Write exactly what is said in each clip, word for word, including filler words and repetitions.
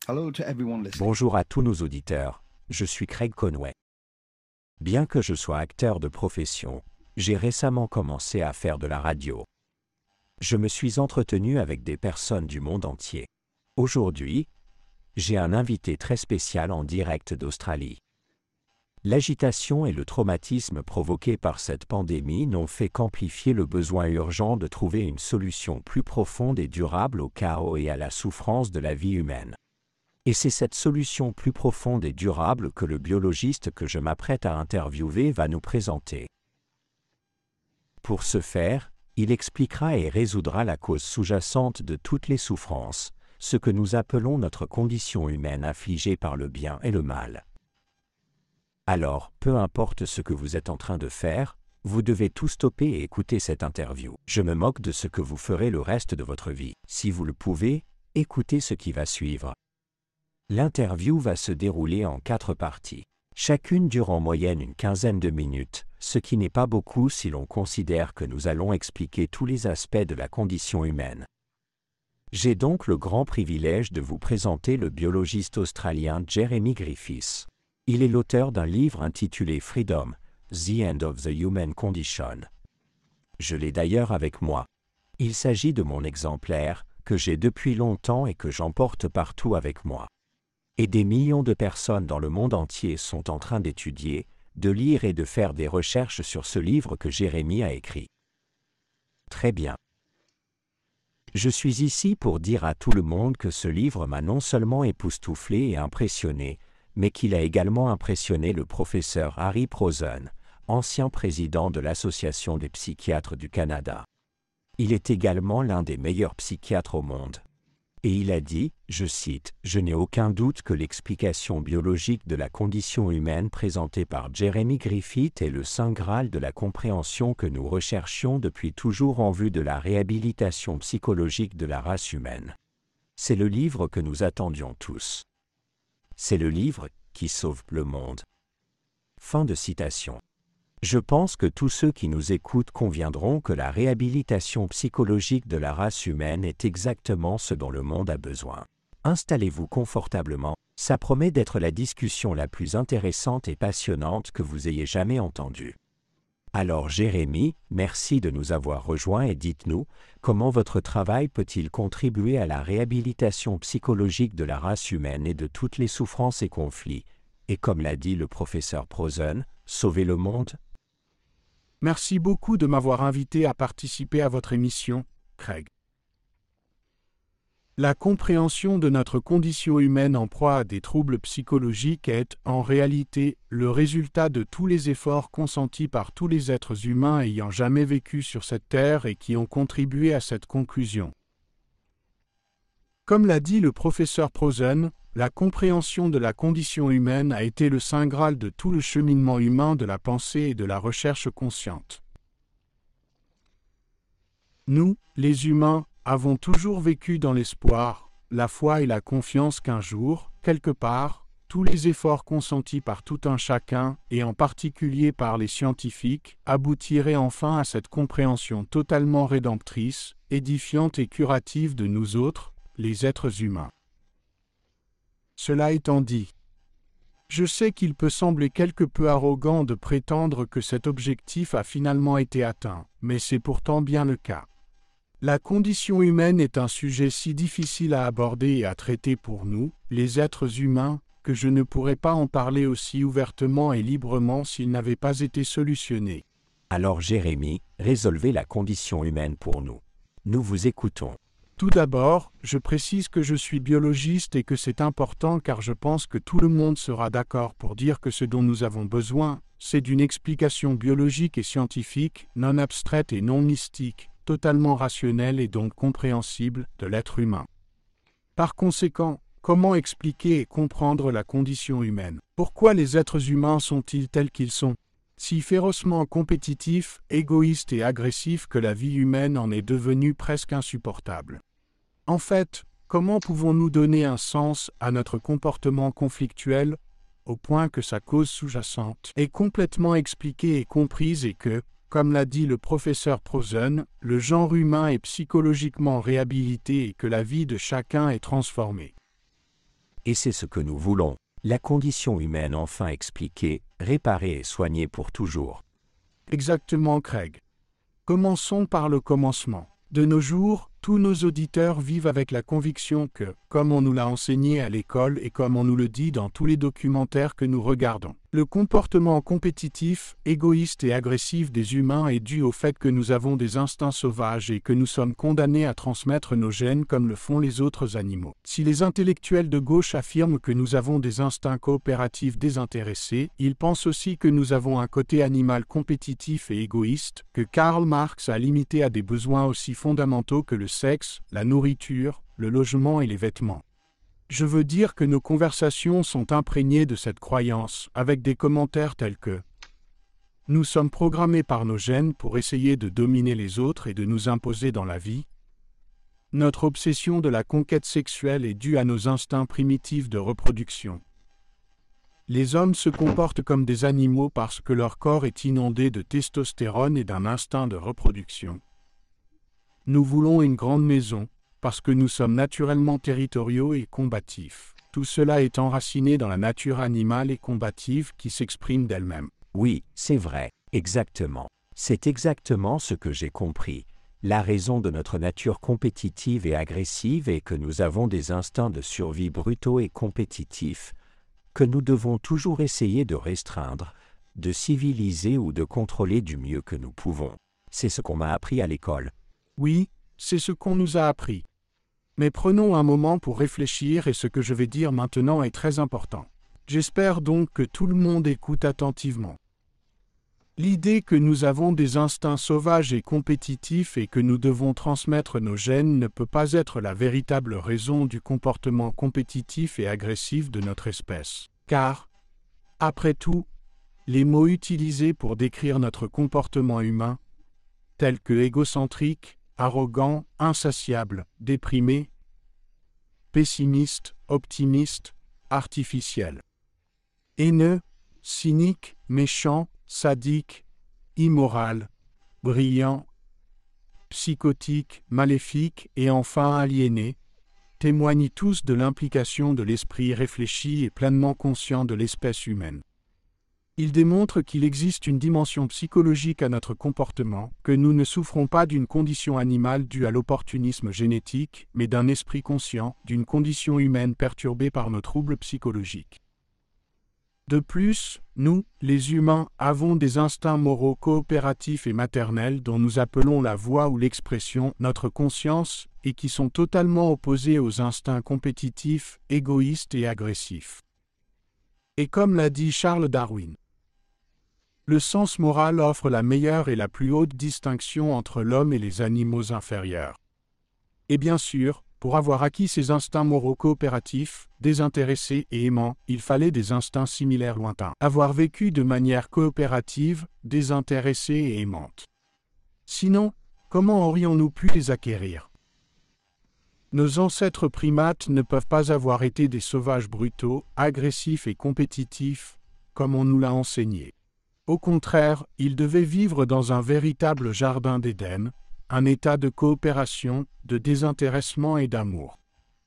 Hello to everyone listening. Bonjour à tous nos auditeurs, je suis Craig Conway. Bien que je sois acteur de profession, j'ai récemment commencé à faire de la radio. Je me suis entretenu avec des personnes du monde entier. Aujourd'hui, j'ai un invité très spécial en direct d'Australie. L'agitation et le traumatisme provoqués par cette pandémie n'ont fait qu'amplifier le besoin urgent de trouver une solution plus profonde et durable au chaos et à la souffrance de la vie humaine. Et c'est cette solution plus profonde et durable que le biologiste que je m'apprête à interviewer va nous présenter. Pour ce faire, il expliquera et résoudra la cause sous-jacente de toutes les souffrances, ce que nous appelons notre condition humaine affligée par le bien et le mal. Alors, peu importe ce que vous êtes en train de faire, vous devez tout stopper et écouter cette interview. Je me moque de ce que vous ferez le reste de votre vie. Si vous le pouvez, écoutez ce qui va suivre. L'interview va se dérouler en quatre parties. Chacune dure en moyenne une quinzaine de minutes, ce qui n'est pas beaucoup si l'on considère que nous allons expliquer tous les aspects de la condition humaine. J'ai donc le grand privilège de vous présenter le biologiste australien Jeremy Griffiths. Il est l'auteur d'un livre intitulé Freedom, The End of the Human Condition. Je l'ai d'ailleurs avec moi. Il s'agit de mon exemplaire, que j'ai depuis longtemps et que j'emporte partout avec moi. Et des millions de personnes dans le monde entier sont en train d'étudier, de lire et de faire des recherches sur ce livre que Jérémy a écrit. Très bien. Je suis ici pour dire à tout le monde que ce livre m'a non seulement époustouflé et impressionné, mais qu'il a également impressionné le professeur Harry Prozan, ancien président de l'Association des psychiatres du Canada. Il est également l'un des meilleurs psychiatres au monde. Et il a dit, je cite, « Je n'ai aucun doute que l'explication biologique de la condition humaine présentée par Jeremy Griffiths est le saint graal de la compréhension que nous recherchions depuis toujours en vue de la réhabilitation psychologique de la race humaine. C'est le livre que nous attendions tous. C'est le livre qui sauve le monde. » Fin de citation. Je pense que tous ceux qui nous écoutent conviendront que la réhabilitation psychologique de la race humaine est exactement ce dont le monde a besoin. Installez-vous confortablement, ça promet d'être la discussion la plus intéressante et passionnante que vous ayez jamais entendue. Alors Jérémy, merci de nous avoir rejoints et dites-nous, comment votre travail peut-il contribuer à la réhabilitation psychologique de la race humaine et de toutes les souffrances et conflits, et comme l'a dit le professeur Prozan, sauver le monde? Merci beaucoup de m'avoir invité à participer à votre émission, Craig. La compréhension de notre condition humaine en proie à des troubles psychologiques est, en réalité, le résultat de tous les efforts consentis par tous les êtres humains ayant jamais vécu sur cette terre et qui ont contribué à cette conclusion. Comme l'a dit le professeur Prozan, la compréhension de la condition humaine a été le saint graal de tout le cheminement humain de la pensée et de la recherche consciente. Nous, les humains, avons toujours vécu dans l'espoir, la foi et la confiance qu'un jour, quelque part, tous les efforts consentis par tout un chacun, et en particulier par les scientifiques, aboutiraient enfin à cette compréhension totalement rédemptrice, édifiante et curative de nous autres, les êtres humains. Cela étant dit, je sais qu'il peut sembler quelque peu arrogant de prétendre que cet objectif a finalement été atteint, mais c'est pourtant bien le cas. La condition humaine est un sujet si difficile à aborder et à traiter pour nous, les êtres humains, que je ne pourrais pas en parler aussi ouvertement et librement s'il n'avait pas été solutionné. Alors Jérémy, résolvez la condition humaine pour nous. Nous vous écoutons. Tout d'abord, je précise que je suis biologiste et que c'est important car je pense que tout le monde sera d'accord pour dire que ce dont nous avons besoin, c'est d'une explication biologique et scientifique, non abstraite et non mystique, totalement rationnelle et donc compréhensible de l'être humain. Par conséquent, comment expliquer et comprendre la condition humaine? Pourquoi les êtres humains sont-ils tels qu'ils sont? Si férocement compétitifs, égoïstes et agressifs que la vie humaine en est devenue presque insupportable. En fait, comment pouvons-nous donner un sens à notre comportement conflictuel, au point que sa cause sous-jacente est complètement expliquée et comprise et que, comme l'a dit le professeur Prozan, le genre humain est psychologiquement réhabilité et que la vie de chacun est transformée? Et c'est ce que nous voulons. La condition humaine enfin expliquée, réparée et soignée pour toujours. Exactement, Craig. Commençons par le commencement. De nos jours, tous nos auditeurs vivent avec la conviction que, comme on nous l'a enseigné à l'école et comme on nous le dit dans tous les documentaires que nous regardons, le comportement compétitif, égoïste et agressif des humains est dû au fait que nous avons des instincts sauvages et que nous sommes condamnés à transmettre nos gènes comme le font les autres animaux. Si les intellectuels de gauche affirment que nous avons des instincts coopératifs désintéressés, ils pensent aussi que nous avons un côté animal compétitif et égoïste, que Karl Marx a limité à des besoins aussi fondamentaux que le sexe, la nourriture, le logement et les vêtements. Je veux dire que nos conversations sont imprégnées de cette croyance, avec des commentaires tels que « Nous sommes programmés par nos gènes pour essayer de dominer les autres et de nous imposer dans la vie. Notre obsession de la conquête sexuelle est due à nos instincts primitifs de reproduction. Les hommes se comportent comme des animaux parce que leur corps est inondé de testostérone et d'un instinct de reproduction. Nous voulons une grande maison, parce que nous sommes naturellement territoriaux et combatifs. Tout cela est enraciné dans la nature animale et combative qui s'exprime d'elle-même. » Oui, c'est vrai, exactement. C'est exactement ce que j'ai compris. La raison de notre nature compétitive et agressive est que nous avons des instincts de survie brutaux et compétitifs, que nous devons toujours essayer de restreindre, de civiliser ou de contrôler du mieux que nous pouvons. C'est ce qu'on m'a appris à l'école. Oui, c'est ce qu'on nous a appris. Mais prenons un moment pour réfléchir et ce que je vais dire maintenant est très important. J'espère donc que tout le monde écoute attentivement. L'idée que nous avons des instincts sauvages et compétitifs et que nous devons transmettre nos gènes ne peut pas être la véritable raison du comportement compétitif et agressif de notre espèce. Car, après tout, les mots utilisés pour décrire notre comportement humain, tels que égocentrique, arrogant, insatiable, déprimé, pessimiste, optimiste, artificiel, haineux, cynique, méchant, sadique, immoral, brillant, psychotique, maléfique et enfin aliéné, témoignent tous de l'implication de l'esprit réfléchi et pleinement conscient de l'espèce humaine. Il démontre qu'il existe une dimension psychologique à notre comportement, que nous ne souffrons pas d'une condition animale due à l'opportunisme génétique, mais d'un esprit conscient, d'une condition humaine perturbée par nos troubles psychologiques. De plus, nous, les humains, avons des instincts moraux coopératifs et maternels dont nous appelons la voix ou l'expression notre conscience et qui sont totalement opposés aux instincts compétitifs, égoïstes et agressifs. Et comme l'a dit Charles Darwin, le sens moral offre la meilleure et la plus haute distinction entre l'homme et les animaux inférieurs. Et bien sûr, pour avoir acquis ces instincts moraux coopératifs, désintéressés et aimants, il fallait des instincts similaires lointains. Avoir vécu de manière coopérative, désintéressée et aimante. Sinon, comment aurions-nous pu les acquérir? Nos ancêtres primates ne peuvent pas avoir été des sauvages brutaux, agressifs et compétitifs, comme on nous l'a enseigné. Au contraire, ils devaient vivre dans un véritable jardin d'Éden, un état de coopération, de désintéressement et d'amour.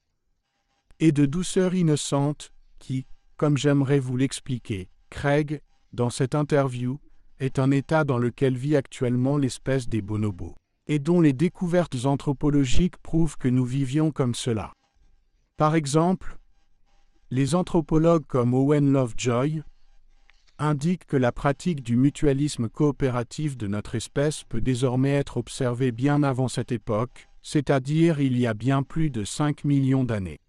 Et de douceur innocente, qui, comme j'aimerais vous l'expliquer, Craig, dans cette interview, est un état dans lequel vit actuellement l'espèce des bonobos, et dont les découvertes anthropologiques prouvent que nous vivions comme cela. Par exemple, les anthropologues comme Owen Lovejoy indiquent que la pratique du mutualisme coopératif de notre espèce peut désormais être observée bien avant cette époque, c'est-à-dire il y a bien plus de cinq millions d'années.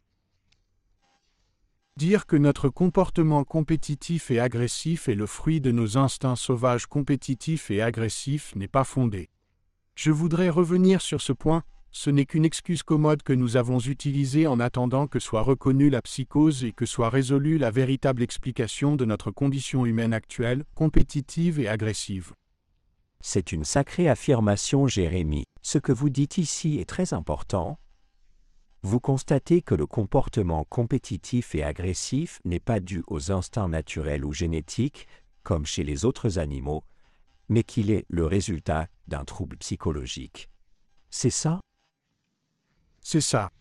Dire que notre comportement compétitif et agressif est le fruit de nos instincts sauvages compétitifs et agressifs n'est pas fondé. Je voudrais revenir sur ce point, ce n'est qu'une excuse commode que nous avons utilisée en attendant que soit reconnue la psychose et que soit résolue la véritable explication de notre condition humaine actuelle, compétitive et agressive. C'est une sacrée affirmation, Jérémie. Ce que vous dites ici est très important. Vous constatez que le comportement compétitif et agressif n'est pas dû aux instincts naturels ou génétiques, comme chez les autres animaux, mais qu'il est le résultat d'un trouble psychologique. C'est ça? C'est ça.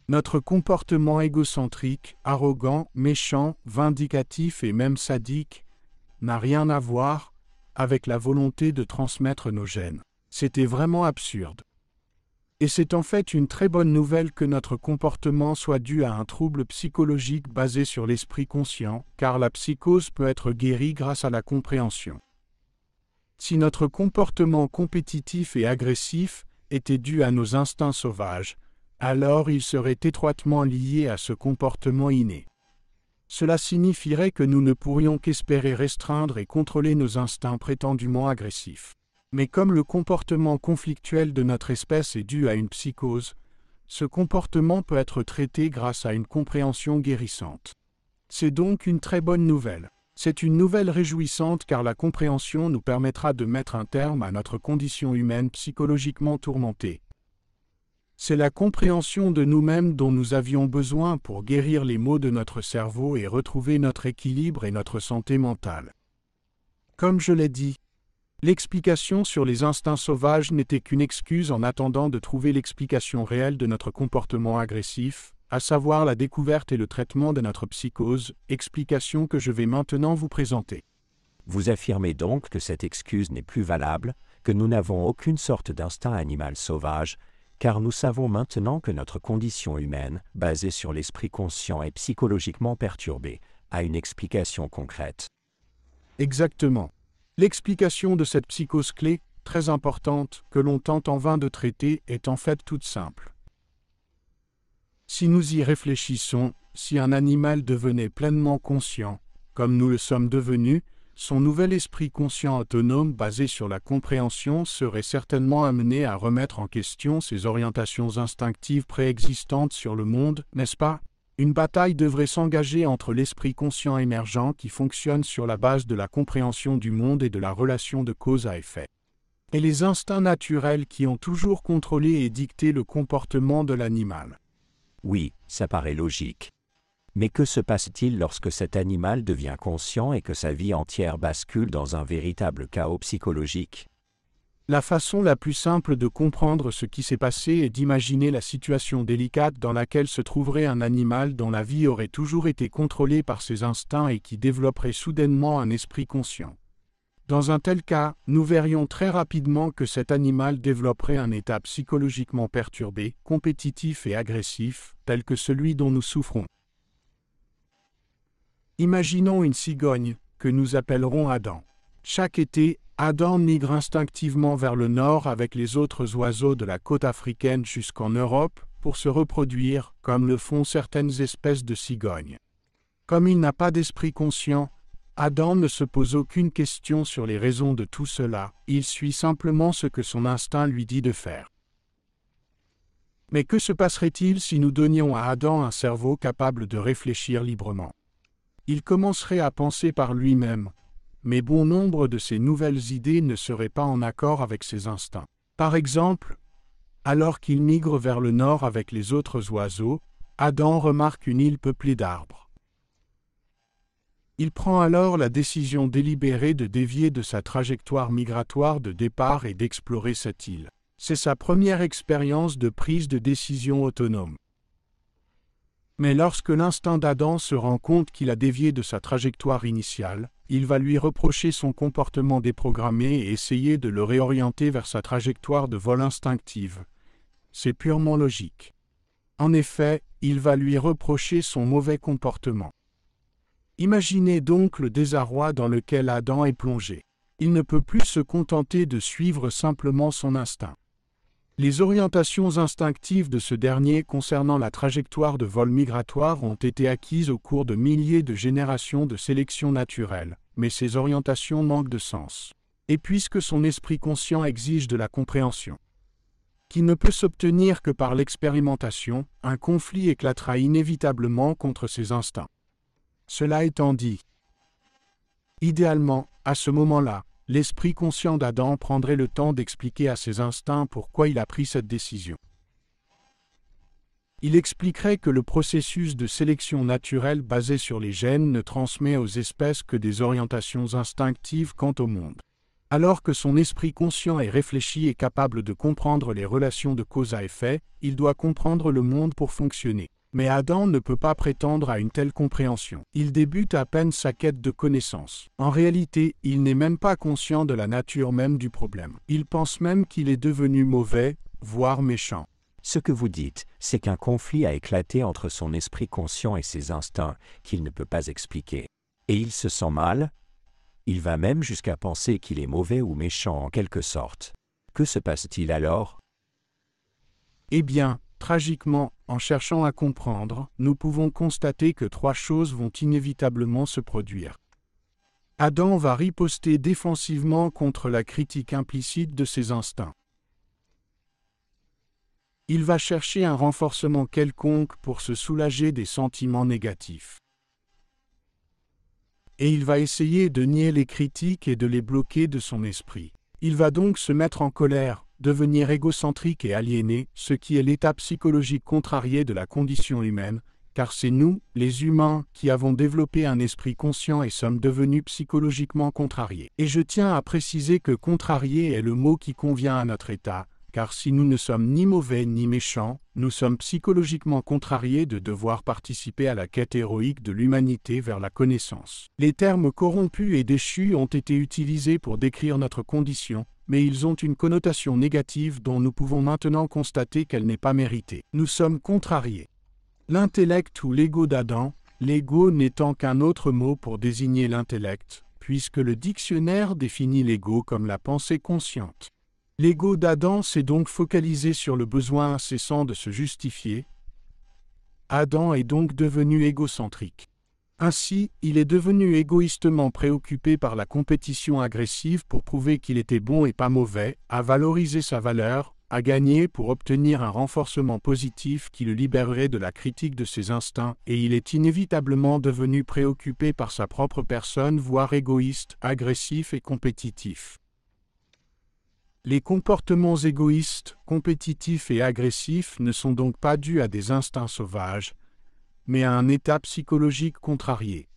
Notre comportement égocentrique, arrogant, méchant, vindicatif et même sadique n'a rien à voir avec la volonté de transmettre nos gènes. C'était vraiment absurde. Et c'est en fait une très bonne nouvelle que notre comportement soit dû à un trouble psychologique basé sur l'esprit conscient, car la psychose peut être guérie grâce à la compréhension. Si notre comportement compétitif et agressif était dû à nos instincts sauvages, alors il serait étroitement lié à ce comportement inné. Cela signifierait que nous ne pourrions qu'espérer restreindre et contrôler nos instincts prétendument agressifs. Mais comme le comportement conflictuel de notre espèce est dû à une psychose, ce comportement peut être traité grâce à une compréhension guérissante. C'est donc une très bonne nouvelle. C'est une nouvelle réjouissante car la compréhension nous permettra de mettre un terme à notre condition humaine psychologiquement tourmentée. C'est la compréhension de nous-mêmes dont nous avions besoin pour guérir les maux de notre cerveau et retrouver notre équilibre et notre santé mentale. Comme je l'ai dit, l'explication sur les instincts sauvages n'était qu'une excuse en attendant de trouver l'explication réelle de notre comportement agressif, à savoir la découverte et le traitement de notre psychose, explication que je vais maintenant vous présenter. Vous affirmez donc que cette excuse n'est plus valable, que nous n'avons aucune sorte d'instinct animal sauvage, car nous savons maintenant que notre condition humaine, basée sur l'esprit conscient et psychologiquement perturbée, a une explication concrète. Exactement. L'explication de cette psychose clé, très importante, que l'on tente en vain de traiter, est en fait toute simple. Si nous y réfléchissons, si un animal devenait pleinement conscient, comme nous le sommes devenus, son nouvel esprit conscient autonome basé sur la compréhension serait certainement amené à remettre en question ses orientations instinctives préexistantes sur le monde, n'est-ce pas? Une bataille devrait s'engager entre l'esprit conscient émergent qui fonctionne sur la base de la compréhension du monde et de la relation de cause à effet, et les instincts naturels qui ont toujours contrôlé et dicté le comportement de l'animal. Oui, ça paraît logique. Mais que se passe-t-il lorsque cet animal devient conscient et que sa vie entière bascule dans un véritable chaos psychologique? La façon la plus simple de comprendre ce qui s'est passé est d'imaginer la situation délicate dans laquelle se trouverait un animal dont la vie aurait toujours été contrôlée par ses instincts et qui développerait soudainement un esprit conscient. Dans un tel cas, nous verrions très rapidement que cet animal développerait un état psychologiquement perturbé, compétitif et agressif, tel que celui dont nous souffrons. Imaginons une cigogne, que nous appellerons Adam. Chaque été, Adam migre instinctivement vers le nord avec les autres oiseaux de la côte africaine jusqu'en Europe pour se reproduire, comme le font certaines espèces de cigognes. Comme il n'a pas d'esprit conscient, Adam ne se pose aucune question sur les raisons de tout cela, il suit simplement ce que son instinct lui dit de faire. Mais que se passerait-il si nous donnions à Adam un cerveau capable de réfléchir librement? Il commencerait à penser par lui-même, mais bon nombre de ces nouvelles idées ne seraient pas en accord avec ses instincts. Par exemple, alors qu'il migre vers le nord avec les autres oiseaux, Adam remarque une île peuplée d'arbres. Il prend alors la décision délibérée de dévier de sa trajectoire migratoire de départ et d'explorer cette île. C'est sa première expérience de prise de décision autonome. Mais lorsque l'instinct d'Adam se rend compte qu'il a dévié de sa trajectoire initiale, il va lui reprocher son comportement déprogrammé et essayer de le réorienter vers sa trajectoire de vol instinctive. C'est purement logique. En effet, il va lui reprocher son mauvais comportement. Imaginez donc le désarroi dans lequel Adam est plongé. Il ne peut plus se contenter de suivre simplement son instinct. Les orientations instinctives de ce dernier concernant la trajectoire de vol migratoire ont été acquises au cours de milliers de générations de sélection naturelle, mais ces orientations manquent de sens. Et puisque son esprit conscient exige de la compréhension, qui ne peut s'obtenir que par l'expérimentation, un conflit éclatera inévitablement contre ses instincts. Cela étant dit, idéalement, à ce moment-là, l'esprit conscient d'Adam prendrait le temps d'expliquer à ses instincts pourquoi il a pris cette décision. Il expliquerait que le processus de sélection naturelle basé sur les gènes ne transmet aux espèces que des orientations instinctives quant au monde. Alors que son esprit conscient et réfléchi est capable de comprendre les relations de cause à effet, il doit comprendre le monde pour fonctionner. Mais Adam ne peut pas prétendre à une telle compréhension. Il débute à peine sa quête de connaissance. En réalité, il n'est même pas conscient de la nature même du problème. Il pense même qu'il est devenu mauvais, voire méchant. Ce que vous dites, c'est qu'un conflit a éclaté entre son esprit conscient et ses instincts, qu'il ne peut pas expliquer. Et il se sent mal. Il va même jusqu'à penser qu'il est mauvais ou méchant en quelque sorte. Que se passe-t-il alors? Eh bien, tragiquement, en cherchant à comprendre, nous pouvons constater que trois choses vont inévitablement se produire. Adam va riposter défensivement contre la critique implicite de ses instincts. Il va chercher un renforcement quelconque pour se soulager des sentiments négatifs. Et il va essayer de nier les critiques et de les bloquer de son esprit. Il va donc se mettre en colère, devenir égocentrique et aliéné, ce qui est l'état psychologique contrarié de la condition humaine, car c'est nous, les humains, qui avons développé un esprit conscient et sommes devenus psychologiquement contrariés. Et je tiens à préciser que contrarié est le mot qui convient à notre état, car si nous ne sommes ni mauvais ni méchants, nous sommes psychologiquement contrariés de devoir participer à la quête héroïque de l'humanité vers la connaissance. Les termes corrompus et déchus ont été utilisés pour décrire notre condition, mais ils ont une connotation négative dont nous pouvons maintenant constater qu'elle n'est pas méritée. Nous sommes contrariés. L'intellect ou l'ego d'Adam, l'ego n'étant qu'un autre mot pour désigner l'intellect, puisque le dictionnaire définit l'ego comme la pensée consciente. L'ego d'Adam s'est donc focalisé sur le besoin incessant de se justifier. Adam est donc devenu égocentrique. Ainsi, il est devenu égoïstement préoccupé par la compétition agressive pour prouver qu'il était bon et pas mauvais, à valoriser sa valeur, à gagner pour obtenir un renforcement positif qui le libérerait de la critique de ses instincts, et il est inévitablement devenu préoccupé par sa propre personne, voire égoïste, agressif et compétitif. Les comportements égoïstes, compétitifs et agressifs ne sont donc pas dus à des instincts sauvages, mais à un état psychologique contrarié.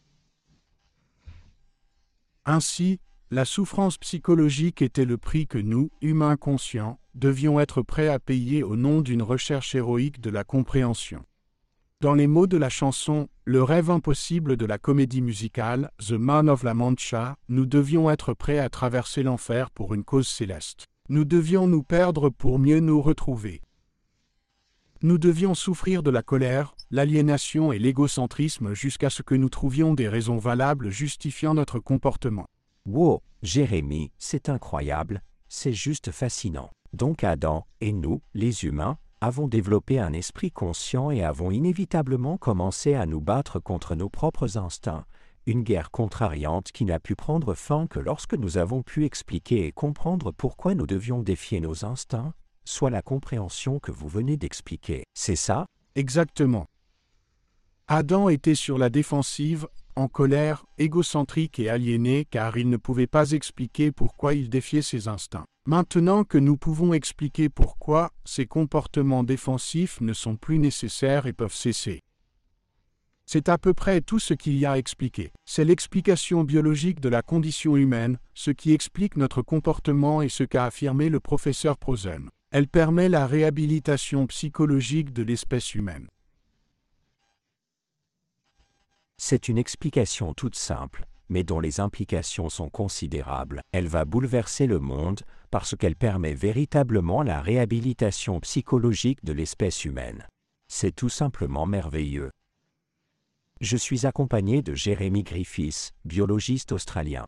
Ainsi, la souffrance psychologique était le prix que nous, humains conscients, devions être prêts à payer au nom d'une recherche héroïque de la compréhension. Dans les mots de la chanson « Le rêve impossible de la comédie musicale, The Man of La Mancha », nous devions être prêts à traverser l'enfer pour une cause céleste. Nous devions nous perdre pour mieux nous retrouver. Nous devions souffrir de la colère, l'aliénation et l'égocentrisme jusqu'à ce que nous trouvions des raisons valables justifiant notre comportement. Wow, Jérémie, c'est incroyable, c'est juste fascinant. Donc Adam, et nous, les humains, avons développé un esprit conscient et avons inévitablement commencé à nous battre contre nos propres instincts, une guerre contrariante qui n'a pu prendre fin que lorsque nous avons pu expliquer et comprendre pourquoi nous devions défier nos instincts, soit la compréhension que vous venez d'expliquer. C'est ça? Exactement. Adam était sur la défensive, en colère, égocentrique et aliéné car il ne pouvait pas expliquer pourquoi il défiait ses instincts. Maintenant que nous pouvons expliquer pourquoi, ces comportements défensifs ne sont plus nécessaires et peuvent cesser. C'est à peu près tout ce qu'il y a à expliquer. C'est l'explication biologique de la condition humaine, ce qui explique notre comportement et ce qu'a affirmé le professeur Prozan. Elle permet la réhabilitation psychologique de l'espèce humaine. C'est une explication toute simple, mais dont les implications sont considérables. Elle va bouleverser le monde parce qu'elle permet véritablement la réhabilitation psychologique de l'espèce humaine. C'est tout simplement merveilleux. Je suis accompagné de Jeremy Griffiths, biologiste australien.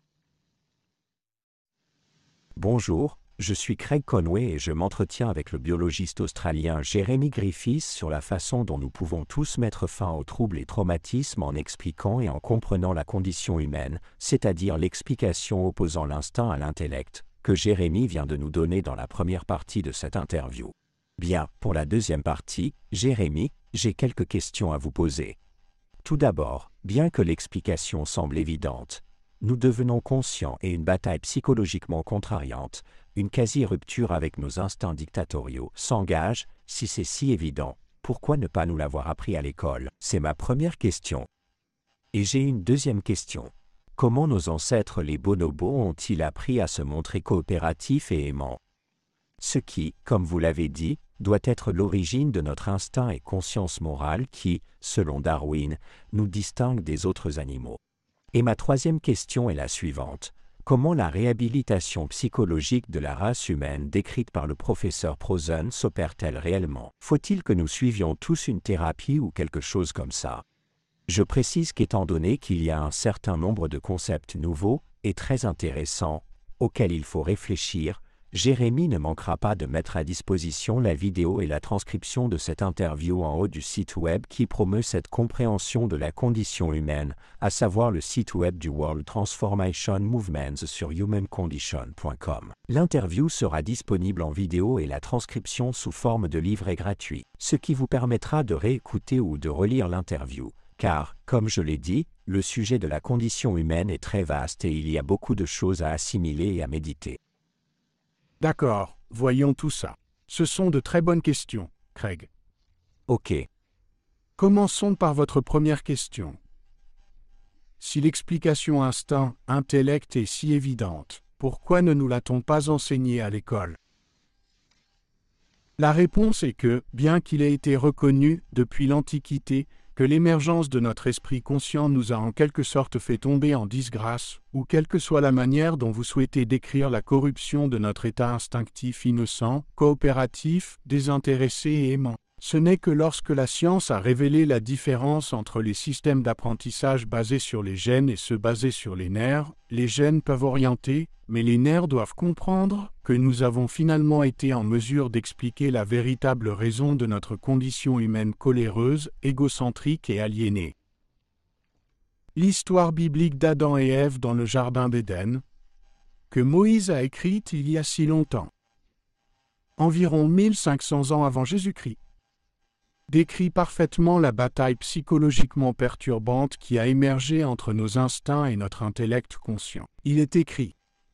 Bonjour, je suis Craig Conway et je m'entretiens avec le biologiste australien Jeremy Griffiths sur la façon dont nous pouvons tous mettre fin aux troubles et traumatismes en expliquant et en comprenant la condition humaine, c'est-à-dire l'explication opposant l'instinct à l'intellect, que Jeremy vient de nous donner dans la première partie de cette interview. Bien, pour la deuxième partie, Jeremy, j'ai quelques questions à vous poser. Tout d'abord, bien que l'explication semble évidente, nous devenons conscients et une bataille psychologiquement contrariante, une quasi-rupture avec nos instincts dictatoriaux, s'engage. Si c'est si évident, pourquoi ne pas nous l'avoir appris à l'école? C'est ma première question. Et j'ai une deuxième question. Comment nos ancêtres les bonobos ont-ils appris à se montrer coopératifs et aimants? Ce qui, comme vous l'avez dit, doit être l'origine de notre instinct et conscience morale qui, selon Darwin, nous distingue des autres animaux. Et ma troisième question est la suivante. Comment la réhabilitation psychologique de la race humaine décrite par le professeur Prozan s'opère-t-elle réellement? Faut-il que nous suivions tous une thérapie ou quelque chose comme ça? Je précise qu'étant donné qu'il y a un certain nombre de concepts nouveaux et très intéressants, auxquels il faut réfléchir, Jérémy ne manquera pas de mettre à disposition la vidéo et la transcription de cette interview en haut du site web qui promeut cette compréhension de la condition humaine, à savoir le site web du World Transformation Movement sur human condition point com. L'interview sera disponible en vidéo et la transcription sous forme de livret gratuit, ce qui vous permettra de réécouter ou de relire l'interview. Car, comme je l'ai dit, le sujet de la condition humaine est très vaste et il y a beaucoup de choses à assimiler et à méditer. D'accord, voyons tout ça. Ce sont de très bonnes questions, Craig. Ok. Commençons par votre première question. Si l'explication instinct-intellect est si évidente, pourquoi ne nous l'a-t-on pas enseignée à l'école? La réponse est que, bien qu'il ait été reconnu, depuis l'Antiquité, que l'émergence de notre esprit conscient nous a en quelque sorte fait tomber en disgrâce, ou quelle que soit la manière dont vous souhaitez décrire la corruption de notre état instinctif innocent, coopératif, désintéressé et aimant. Ce n'est que lorsque la science a révélé la différence entre les systèmes d'apprentissage basés sur les gènes et ceux basés sur les nerfs, les gènes peuvent orienter, mais les nerfs doivent comprendre, que nous avons finalement été en mesure d'expliquer la véritable raison de notre condition humaine coléreuse, égocentrique et aliénée. L'histoire biblique d'Adam et Ève dans le Jardin d'Éden, que Moïse a écrite il y a si longtemps, environ mille cinq cents ans avant Jésus-Christ, décrit parfaitement la bataille psychologiquement perturbante qui a émergé entre nos instincts et notre intellect conscient. Il est écrit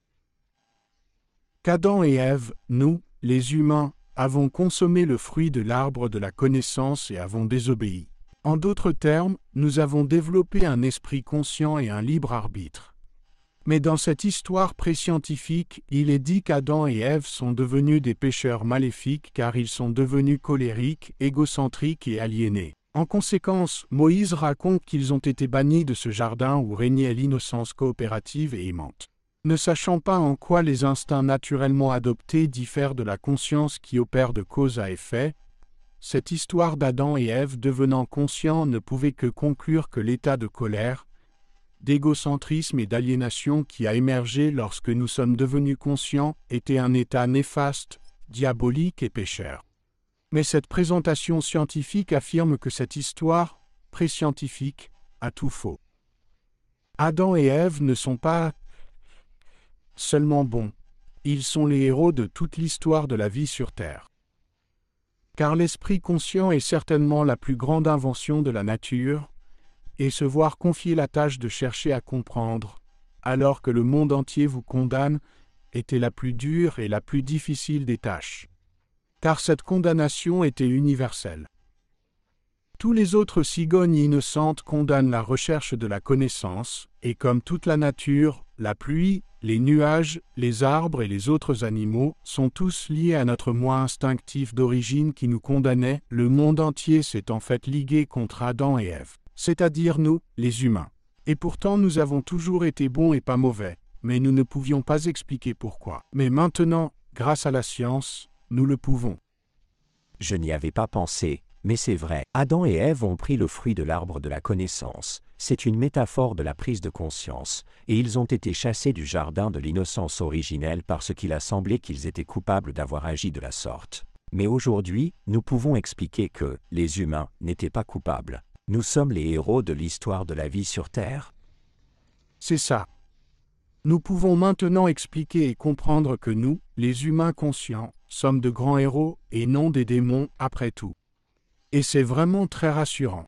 qu'Adam et Ève, nous, les humains, avons consommé le fruit de l'arbre de la connaissance et avons désobéi. En d'autres termes, nous avons développé un esprit conscient et un libre arbitre. Mais dans cette histoire pré-scientifique, il est dit qu'Adam et Ève sont devenus des pécheurs maléfiques car ils sont devenus colériques, égocentriques et aliénés. En conséquence, Moïse raconte qu'ils ont été bannis de ce jardin où régnait l'innocence coopérative et aimante. Ne sachant pas en quoi les instincts naturellement adoptés diffèrent de la conscience qui opère de cause à effet, cette histoire d'Adam et Ève devenant conscients ne pouvait que conclure que l'état de colère, d'égocentrisme et d'aliénation qui a émergé lorsque nous sommes devenus conscients était un état néfaste, diabolique et pécheur. Mais cette présentation scientifique affirme que cette histoire, pré-scientifique, a tout faux. Adam et Ève ne sont pas seulement bons, ils sont les héros de toute l'histoire de la vie sur Terre. Car l'esprit conscient est certainement la plus grande invention de la nature, et se voir confier la tâche de chercher à comprendre, alors que le monde entier vous condamne, était la plus dure et la plus difficile des tâches. Car cette condamnation était universelle. Tous les autres cigognes innocentes condamnent la recherche de la connaissance, et comme toute la nature, la pluie, les nuages, les arbres et les autres animaux sont tous liés à notre moi instinctif d'origine qui nous condamnait, le monde entier s'est en fait ligué contre Adam et Ève, c'est-à-dire nous, les humains. Et pourtant nous avons toujours été bons et pas mauvais, mais nous ne pouvions pas expliquer pourquoi. Mais maintenant, grâce à la science, nous le pouvons. Je n'y avais pas pensé, mais c'est vrai. Adam et Ève ont pris le fruit de l'arbre de la connaissance. C'est une métaphore de la prise de conscience, et ils ont été chassés du jardin de l'innocence originelle parce qu'il a semblé qu'ils étaient coupables d'avoir agi de la sorte. Mais aujourd'hui, nous pouvons expliquer que les humains n'étaient pas coupables. Nous sommes les héros de l'histoire de la vie sur Terre. C'est ça. Nous pouvons maintenant expliquer et comprendre que nous, les humains conscients, sommes de grands héros et non des démons après tout. Et c'est vraiment très rassurant.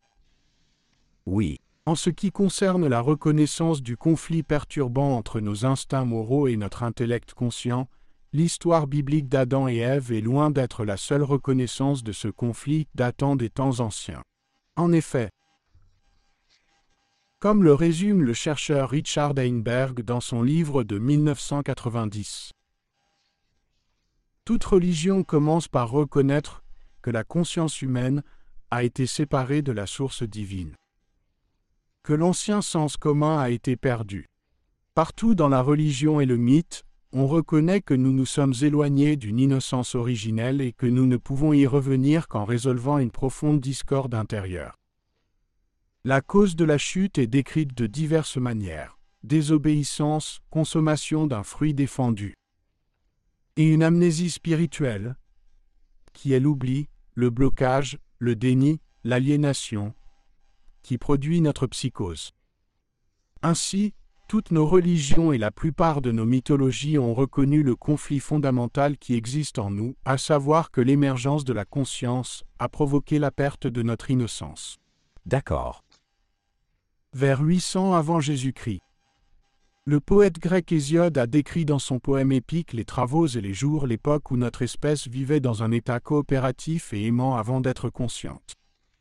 Oui. En ce qui concerne la reconnaissance du conflit perturbant entre nos instincts moraux et notre intellect conscient, l'histoire biblique d'Adam et Ève est loin d'être la seule reconnaissance de ce conflit datant des temps anciens. En effet, Comme le résume le chercheur Richard Heinberg dans son livre de mille neuf cent quatre-vingt-dix. Toute religion commence par reconnaître que la conscience humaine a été séparée de la source divine, que l'ancien sens commun a été perdu. Partout dans la religion et le mythe, on reconnaît que nous nous sommes éloignés d'une innocence originelle et que nous ne pouvons y revenir qu'en résolvant une profonde discorde intérieure. La cause de la chute est décrite de diverses manières: désobéissance, consommation d'un fruit défendu, et une amnésie spirituelle, qui est l'oubli, le blocage, le déni, l'aliénation, qui produit notre psychose. Ainsi, toutes nos religions et la plupart de nos mythologies ont reconnu le conflit fondamental qui existe en nous, à savoir que l'émergence de la conscience a provoqué la perte de notre innocence. D'accord. Vers huit cents avant Jésus-Christ. Le poète grec Hésiode a décrit dans son poème épique Les Travaux et les Jours l'époque où notre espèce vivait dans un état coopératif et aimant avant d'être consciente.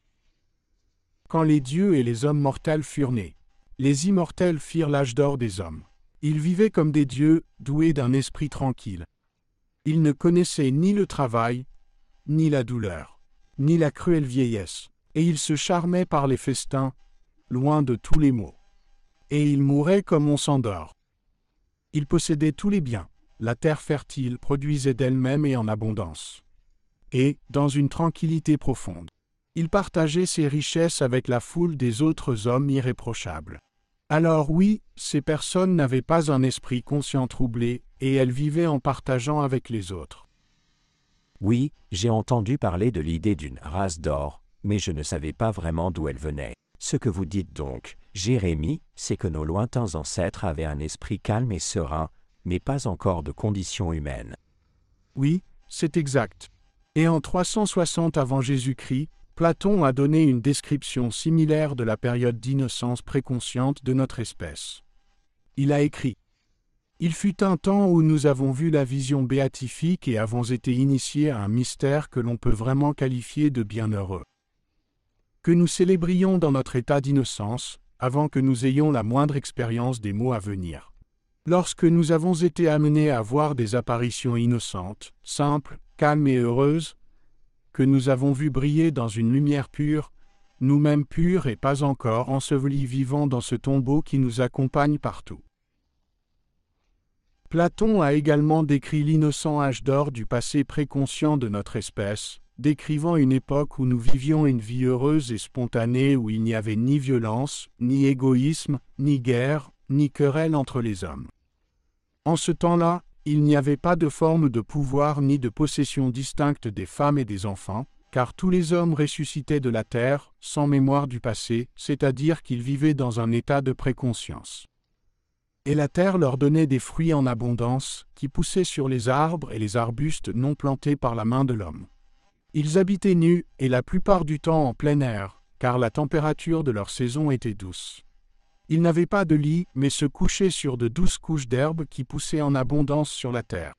Quand les dieux et les hommes mortels furent nés, les immortels firent l'âge d'or des hommes. Ils vivaient comme des dieux, doués d'un esprit tranquille. Ils ne connaissaient ni le travail, ni la douleur, ni la cruelle vieillesse, et ils se charmaient par les festins, loin de tous les maux. Et ils mouraient comme on s'endort. Ils possédaient tous les biens, la terre fertile produisait d'elle-même et en abondance. Et, dans une tranquillité profonde, ils partageaient ses richesses avec la foule des autres hommes irréprochables. Alors oui, ces personnes n'avaient pas un esprit conscient troublé, et elles vivaient en partageant avec les autres. Oui, j'ai entendu parler de l'idée d'une race d'or, mais je ne savais pas vraiment d'où elle venait. Ce que vous dites donc, Jérémie, c'est que nos lointains ancêtres avaient un esprit calme et serein, mais pas encore de condition humaine. Oui, c'est exact. Et en trois cent soixante avant Jésus-Christ, Platon a donné une description similaire de la période d'innocence préconsciente de notre espèce. Il a écrit « Il fut un temps où nous avons vu la vision béatifique et avons été initiés à un mystère que l'on peut vraiment qualifier de bienheureux. Que nous célébrions dans notre état d'innocence, avant que nous ayons la moindre expérience des maux à venir. Lorsque nous avons été amenés à voir des apparitions innocentes, simples, calmes et heureuses, que nous avons vues briller dans une lumière pure, nous-mêmes purs et pas encore ensevelis vivants dans ce tombeau qui nous accompagne partout. » Platon a également décrit l'innocent âge d'or du passé préconscient de notre espèce, décrivant une époque où nous vivions une vie heureuse et spontanée où il n'y avait ni violence, ni égoïsme, ni guerre, ni querelle entre les hommes. En ce temps-là, il n'y avait pas de forme de pouvoir ni de possession distincte des femmes et des enfants, car tous les hommes ressuscitaient de la terre, sans mémoire du passé, c'est-à-dire qu'ils vivaient dans un état de préconscience. Et la terre leur donnait des fruits en abondance, qui poussaient sur les arbres et les arbustes non plantés par la main de l'homme. Ils habitaient nus, et la plupart du temps en plein air, car la température de leur saison était douce. Ils n'avaient pas de lit, mais se couchaient sur de douces couches d'herbe qui poussaient en abondance sur la terre.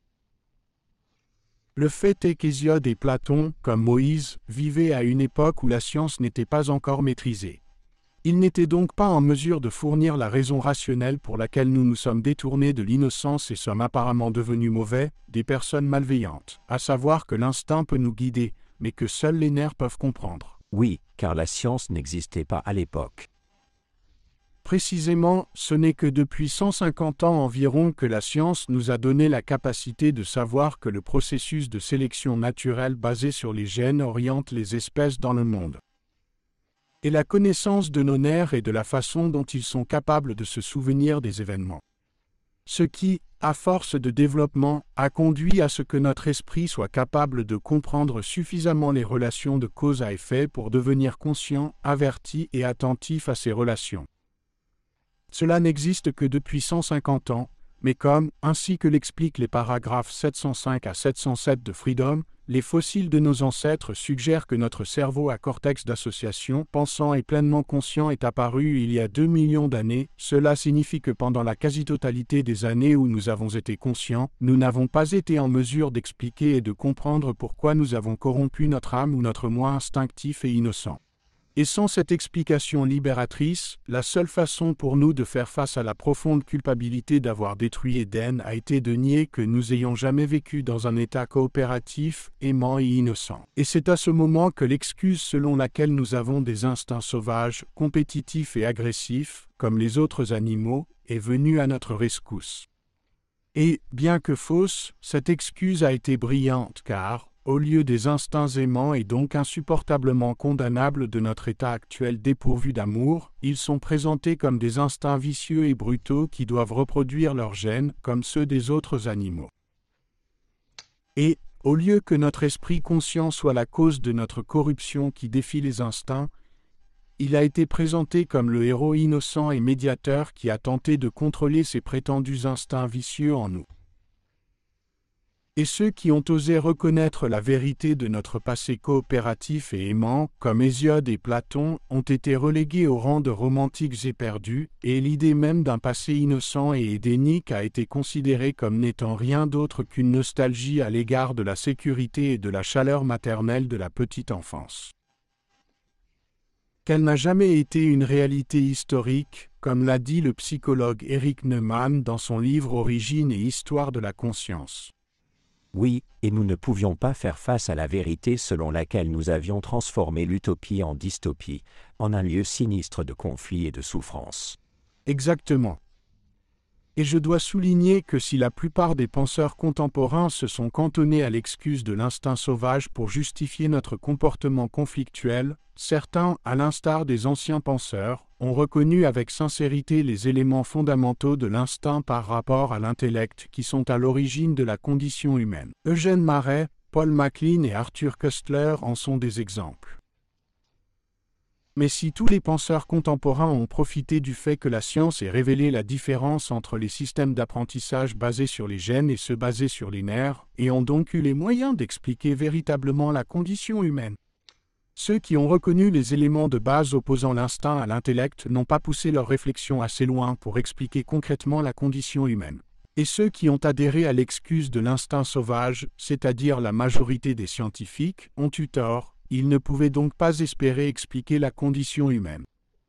Le fait est qu'Hésiode et Platon, comme Moïse, vivaient à une époque où la science n'était pas encore maîtrisée. Ils n'étaient donc pas en mesure de fournir la raison rationnelle pour laquelle nous nous sommes détournés de l'innocence et sommes apparemment devenus mauvais, des personnes malveillantes, à savoir que l'instinct peut nous guider, mais que seuls les nerfs peuvent comprendre. Oui, car la science n'existait pas à l'époque. Précisément, ce n'est que depuis cent cinquante ans environ que la science nous a donné la capacité de savoir que le processus de sélection naturelle basé sur les gènes oriente les espèces dans le monde. Et la connaissance de nos nerfs et de la façon dont ils sont capables de se souvenir des événements. Ce qui, à force de développement, a conduit à ce que notre esprit soit capable de comprendre suffisamment les relations de cause à effet pour devenir conscient, averti et attentif à ces relations. Cela n'existe que depuis cent cinquante ans, mais comme, ainsi que l'expliquent les paragraphes sept cent cinq à sept cent sept de Freedom, les fossiles de nos ancêtres suggèrent que notre cerveau à cortex d'association pensant et pleinement conscient est apparu il y a deux millions d'années. Cela signifie que pendant la quasi-totalité des années où nous avons été conscients, nous n'avons pas été en mesure d'expliquer et de comprendre pourquoi nous avons corrompu notre âme ou notre moi instinctif et innocent. Et sans cette explication libératrice, la seule façon pour nous de faire face à la profonde culpabilité d'avoir détruit Éden a été de nier que nous ayons jamais vécu dans un état coopératif, aimant et innocent. Et c'est à ce moment que l'excuse selon laquelle nous avons des instincts sauvages, compétitifs et agressifs, comme les autres animaux, est venue à notre rescousse. Et, bien que fausse, cette excuse a été brillante car, au lieu des instincts aimants et donc insupportablement condamnables de notre état actuel dépourvu d'amour, ils sont présentés comme des instincts vicieux et brutaux qui doivent reproduire leurs gènes comme ceux des autres animaux. Et, au lieu que notre esprit conscient soit la cause de notre corruption qui défie les instincts, il a été présenté comme le héros innocent et médiateur qui a tenté de contrôler ces prétendus instincts vicieux en nous. Et ceux qui ont osé reconnaître la vérité de notre passé coopératif et aimant, comme Hésiode et Platon, ont été relégués au rang de romantiques éperdus, et l'idée même d'un passé innocent et édénique a été considérée comme n'étant rien d'autre qu'une nostalgie à l'égard de la sécurité et de la chaleur maternelle de la petite enfance. Qu'elle n'a jamais été une réalité historique, comme l'a dit le psychologue Eric Neumann dans son livre Origine et Histoire de la conscience. Oui, et nous ne pouvions pas faire face à la vérité selon laquelle nous avions transformé l'utopie en dystopie, en un lieu sinistre de conflit et de souffrance. Exactement. Et je dois souligner que si la plupart des penseurs contemporains se sont cantonnés à l'excuse de l'instinct sauvage pour justifier notre comportement conflictuel, certains, à l'instar des anciens penseurs, ont reconnu avec sincérité les éléments fondamentaux de l'instinct par rapport à l'intellect qui sont à l'origine de la condition humaine. Eugène Marais, Paul MacLean et Arthur Koestler en sont des exemples. Mais si tous les penseurs contemporains ont profité du fait que la science ait révélé la différence entre les systèmes d'apprentissage basés sur les gènes et ceux basés sur les nerfs, et ont donc eu les moyens d'expliquer véritablement la condition humaine, ceux qui ont reconnu les éléments de base opposant l'instinct à l'intellect n'ont pas poussé leur réflexion assez loin pour expliquer concrètement la condition humaine. Et ceux qui ont adhéré à l'excuse de l'instinct sauvage, c'est-à-dire la majorité des scientifiques, ont eu tort. Ils ne pouvaient donc pas espérer expliquer la condition humaine.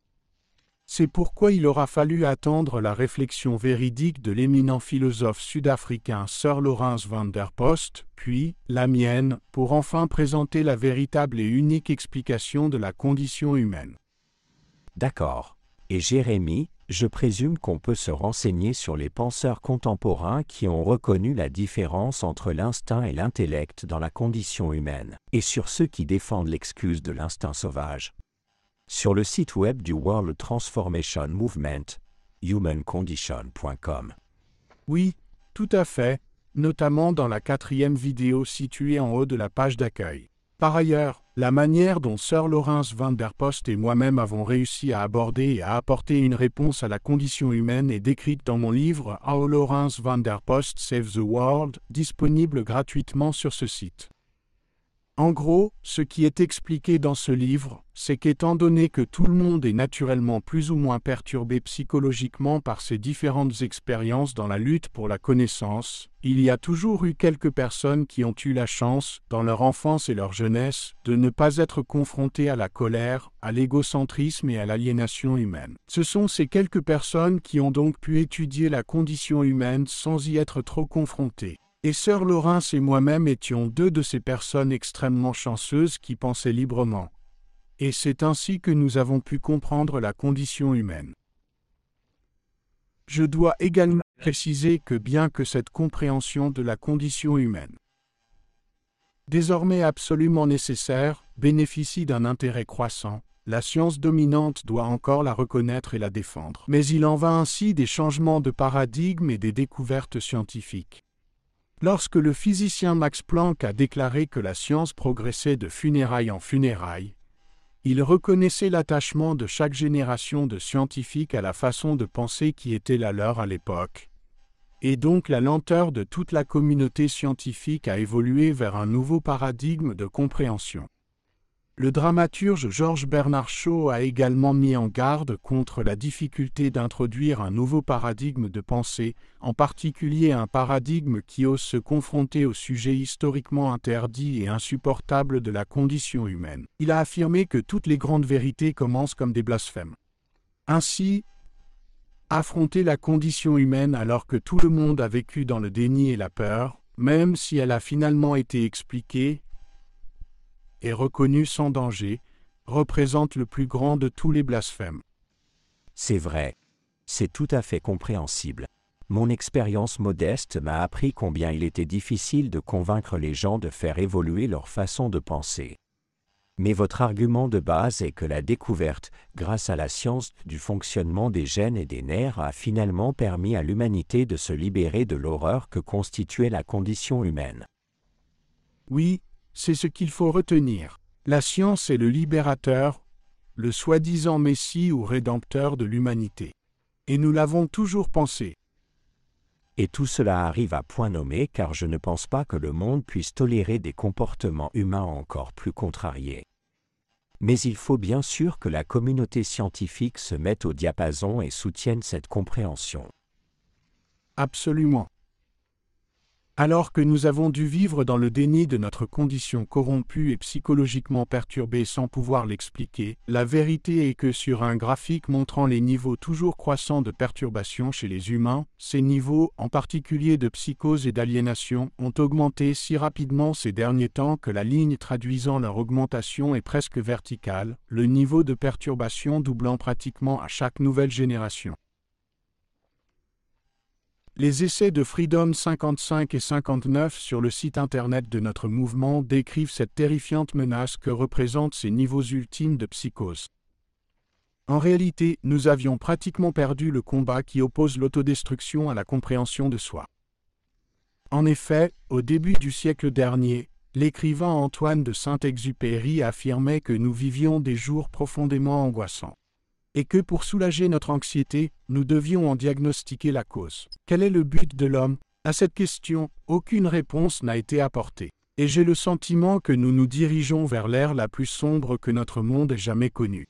C'est pourquoi il aura fallu attendre la réflexion véridique de l'éminent philosophe sud-africain Sir Lawrence van der Post, puis la mienne, pour enfin présenter la véritable et unique explication de la condition humaine. D'accord. Et Jérémie, je présume qu'on peut se renseigner sur les penseurs contemporains qui ont reconnu la différence entre l'instinct et l'intellect dans la condition humaine, et sur ceux qui défendent l'excuse de l'instinct sauvage. Sur le site web du World Transformation Movement, human condition point com. Oui, tout à fait, notamment dans la quatrième vidéo située en haut de la page d'accueil. Par ailleurs, la manière dont Sir Lawrence van der Post et moi-même avons réussi à aborder et à apporter une réponse à la condition humaine est décrite dans mon livre How Lawrence van der Post Saved the World, disponible gratuitement sur ce site. En gros, ce qui est expliqué dans ce livre, c'est qu'étant donné que tout le monde est naturellement plus ou moins perturbé psychologiquement par ses différentes expériences dans la lutte pour la connaissance, il y a toujours eu quelques personnes qui ont eu la chance, dans leur enfance et leur jeunesse, de ne pas être confrontées à la colère, à l'égocentrisme et à l'aliénation humaine. Ce sont ces quelques personnes qui ont donc pu étudier la condition humaine sans y être trop confrontées. Et Sir Lawrence et moi-même étions deux de ces personnes extrêmement chanceuses qui pensaient librement. Et c'est ainsi que nous avons pu comprendre la condition humaine. Je dois également préciser que bien que cette compréhension de la condition humaine, désormais absolument nécessaire, bénéficie d'un intérêt croissant, la science dominante doit encore la reconnaître et la défendre. Mais il en va ainsi des changements de paradigme et des découvertes scientifiques. Lorsque le physicien Max Planck a déclaré que la science progressait de funérailles en funérailles, il reconnaissait l'attachement de chaque génération de scientifiques à la façon de penser qui était la leur à l'époque, et donc la lenteur de toute la communauté scientifique a évolué vers un nouveau paradigme de compréhension. Le dramaturge George Bernard Shaw a également mis en garde contre la difficulté d'introduire un nouveau paradigme de pensée, en particulier un paradigme qui ose se confronter au sujet historiquement interdit et insupportable de la condition humaine. Il a affirmé que toutes les grandes vérités commencent comme des blasphèmes. Ainsi, affronter la condition humaine alors que tout le monde a vécu dans le déni et la peur, même si elle a finalement été expliquée, et reconnu sans danger, représente le plus grand de tous les blasphèmes. C'est vrai. C'est tout à fait compréhensible. Mon expérience modeste m'a appris combien il était difficile de convaincre les gens de faire évoluer leur façon de penser. Mais votre argument de base est que la découverte, grâce à la science du fonctionnement des gènes et des nerfs, a finalement permis à l'humanité de se libérer de l'horreur que constituait la condition humaine. Oui, c'est ce qu'il faut retenir. La science est le libérateur, le soi-disant messie ou rédempteur de l'humanité. Et nous l'avons toujours pensé. Et tout cela arrive à point nommé car je ne pense pas que le monde puisse tolérer des comportements humains encore plus contrariés. Mais il faut bien sûr que la communauté scientifique se mette au diapason et soutienne cette compréhension. Absolument. Alors que nous avons dû vivre dans le déni de notre condition corrompue et psychologiquement perturbée sans pouvoir l'expliquer, la vérité est que sur un graphique montrant les niveaux toujours croissants de perturbation chez les humains, ces niveaux, en particulier de psychose et d'aliénation, ont augmenté si rapidement ces derniers temps que la ligne traduisant leur augmentation est presque verticale, le niveau de perturbation doublant pratiquement à chaque nouvelle génération. Les essais de Freedom cinquante-cinq et cinquante-neuf sur le site internet de notre mouvement décrivent cette terrifiante menace que représentent ces niveaux ultimes de psychose. En réalité, nous avions pratiquement perdu le combat qui oppose l'autodestruction à la compréhension de soi. En effet, au début du siècle dernier, l'écrivain Antoine de Saint-Exupéry affirmait que nous vivions des jours profondément angoissants. Et que pour soulager notre anxiété, nous devions en diagnostiquer la cause. Quel est le but de l'homme? À cette question, aucune réponse n'a été apportée. Et j'ai le sentiment que nous nous dirigeons vers l'ère la plus sombre que notre monde ait jamais connue.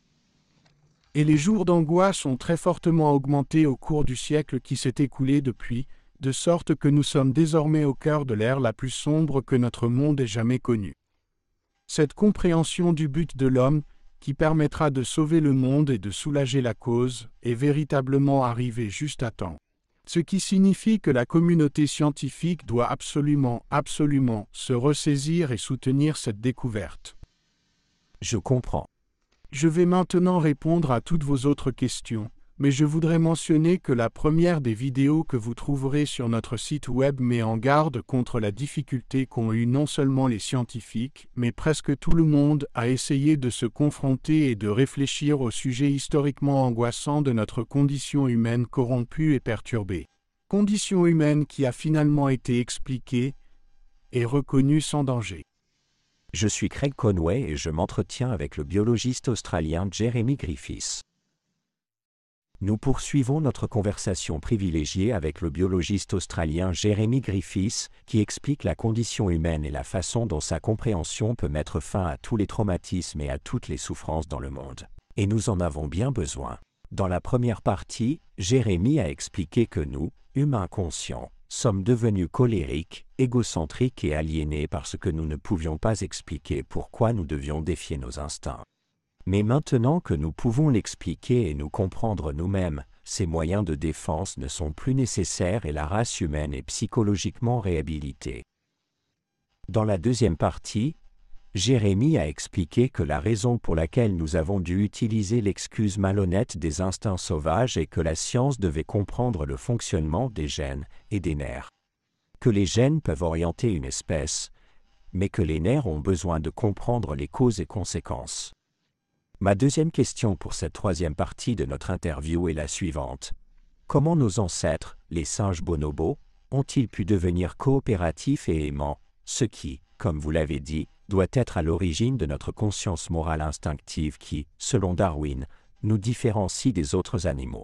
Et les jours d'angoisse ont très fortement augmenté au cours du siècle qui s'est écoulé depuis, de sorte que nous sommes désormais au cœur de l'ère la plus sombre que notre monde ait jamais connue. Cette compréhension du but de l'homme, qui permettra de sauver le monde et de soulager la cause, est véritablement arrivé juste à temps. Ce qui signifie que la communauté scientifique doit absolument, absolument se ressaisir et soutenir cette découverte. Je comprends. Je vais maintenant répondre à toutes vos autres questions, mais je voudrais mentionner que la première des vidéos que vous trouverez sur notre site web met en garde contre la difficulté qu'ont eu non seulement les scientifiques, mais presque tout le monde à essayer de se confronter et de réfléchir au sujet historiquement angoissant de notre condition humaine corrompue et perturbée. Condition humaine qui a finalement été expliquée et reconnue sans danger. Je suis Craig Conway et je m'entretiens avec le biologiste australien Jeremy Griffiths. Nous poursuivons notre conversation privilégiée avec le biologiste australien Jeremy Griffiths, qui explique la condition humaine et la façon dont sa compréhension peut mettre fin à tous les traumatismes et à toutes les souffrances dans le monde. Et nous en avons bien besoin. Dans la première partie, Jeremy a expliqué que nous, humains conscients, sommes devenus colériques, égocentriques et aliénés parce que nous ne pouvions pas expliquer pourquoi nous devions défier nos instincts. Mais maintenant que nous pouvons l'expliquer et nous comprendre nous-mêmes, ces moyens de défense ne sont plus nécessaires et la race humaine est psychologiquement réhabilitée. Dans la deuxième partie, Jérémie a expliqué que la raison pour laquelle nous avons dû utiliser l'excuse malhonnête des instincts sauvages est que la science devait comprendre le fonctionnement des gènes et des nerfs. Que les gènes peuvent orienter une espèce, mais que les nerfs ont besoin de comprendre les causes et conséquences. Ma deuxième question pour cette troisième partie de notre interview est la suivante. Comment nos ancêtres, les singes bonobos, ont-ils pu devenir coopératifs et aimants, ce qui, comme vous l'avez dit, doit être à l'origine de notre conscience morale instinctive qui, selon Darwin, nous différencie des autres animaux?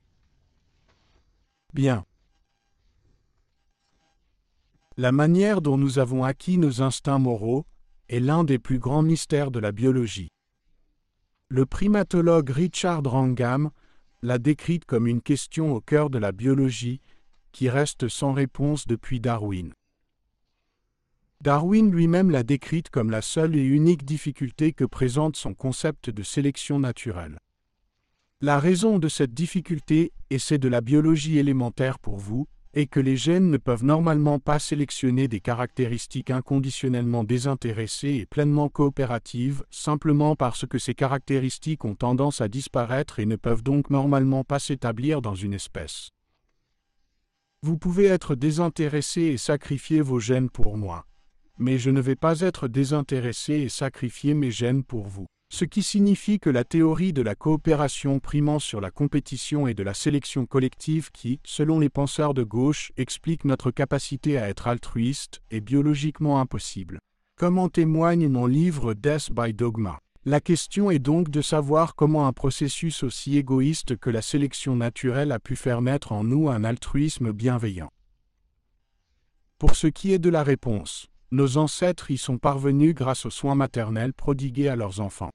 Bien. La manière dont nous avons acquis nos instincts moraux, est l'un des plus grands mystères de la biologie. Le primatologue Richard Wrangham l'a décrite comme une question au cœur de la biologie qui reste sans réponse depuis Darwin. Darwin lui-même l'a décrite comme la seule et unique difficulté que présente son concept de sélection naturelle. La raison de cette difficulté, et c'est de la biologie élémentaire pour vous, est que les gènes ne peuvent normalement pas sélectionner des caractéristiques inconditionnellement désintéressées et pleinement coopératives, simplement parce que ces caractéristiques ont tendance à disparaître et ne peuvent donc normalement pas s'établir dans une espèce. Vous pouvez être désintéressé et sacrifier vos gènes pour moi. Mais je ne vais pas être désintéressé et sacrifier mes gènes pour vous. Ce qui signifie que la théorie de la coopération primant sur la compétition et de la sélection collective qui, selon les penseurs de gauche, explique notre capacité à être altruiste, est biologiquement impossible. Comme en témoigne mon livre Death by Dogma. La question est donc de savoir comment un processus aussi égoïste que la sélection naturelle a pu faire naître en nous un altruisme bienveillant. Pour ce qui est de la réponse, nos ancêtres y sont parvenus grâce aux soins maternels prodigués à leurs enfants.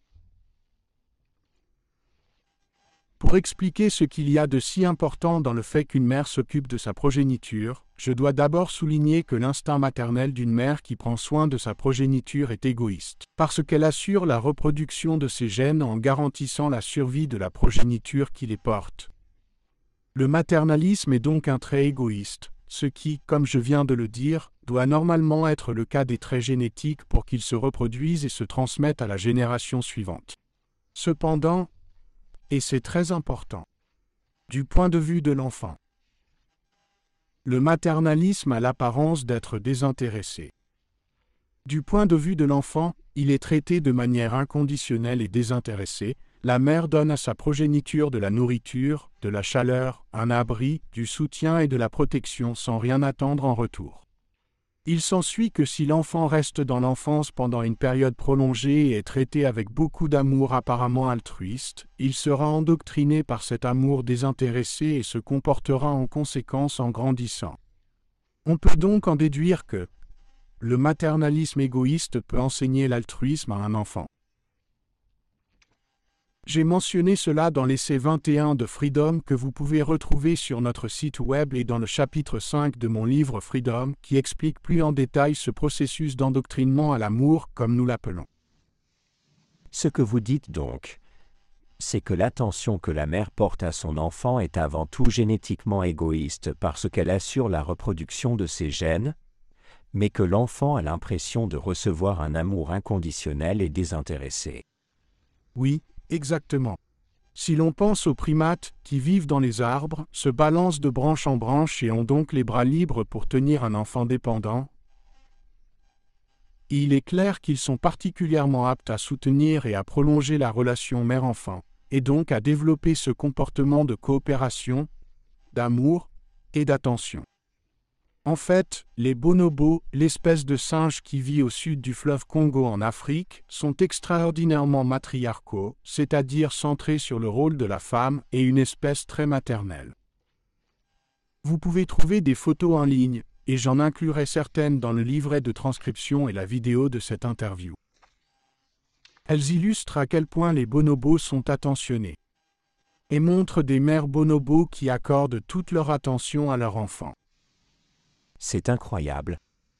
Pour expliquer ce qu'il y a de si important dans le fait qu'une mère s'occupe de sa progéniture, je dois d'abord souligner que l'instinct maternel d'une mère qui prend soin de sa progéniture est égoïste, parce qu'elle assure la reproduction de ses gènes en garantissant la survie de la progéniture qui les porte. Le maternalisme est donc un trait égoïste, ce qui, comme je viens de le dire, doit normalement être le cas des traits génétiques pour qu'ils se reproduisent et se transmettent à la génération suivante. Cependant, et c'est très important, du point de vue de l'enfant, le maternalisme a l'apparence d'être désintéressé. Du point de vue de l'enfant, il est traité de manière inconditionnelle et désintéressée. La mère donne à sa progéniture de la nourriture, de la chaleur, un abri, du soutien et de la protection sans rien attendre en retour. Il s'ensuit que si l'enfant reste dans l'enfance pendant une période prolongée et est traité avec beaucoup d'amour apparemment altruiste, il sera endoctriné par cet amour désintéressé et se comportera en conséquence en grandissant. On peut donc en déduire que le maternalisme égoïste peut enseigner l'altruisme à un enfant. J'ai mentionné cela dans l'essai vingt et un de Freedom que vous pouvez retrouver sur notre site web et dans le chapitre cinq de mon livre Freedom qui explique plus en détail ce processus d'endoctrinement à l'amour comme nous l'appelons. Ce que vous dites donc, c'est que l'attention que la mère porte à son enfant est avant tout génétiquement égoïste parce qu'elle assure la reproduction de ses gènes, mais que l'enfant a l'impression de recevoir un amour inconditionnel et désintéressé. Oui. Exactement. Si l'on pense aux primates qui vivent dans les arbres, se balancent de branche en branche et ont donc les bras libres pour tenir un enfant dépendant, il est clair qu'ils sont particulièrement aptes à soutenir et à prolonger la relation mère-enfant, et donc à développer ce comportement de coopération, d'amour et d'attention. En fait, les bonobos, l'espèce de singe qui vit au sud du fleuve Congo en Afrique, sont extraordinairement matriarcaux, c'est-à-dire centrés sur le rôle de la femme et une espèce très maternelle. Vous pouvez trouver des photos en ligne, et j'en inclurai certaines dans le livret de transcription et la vidéo de cette interview. Elles illustrent à quel point les bonobos sont attentionnés, et montrent des mères bonobos qui accordent toute leur attention à leur enfant. C'est incroyable.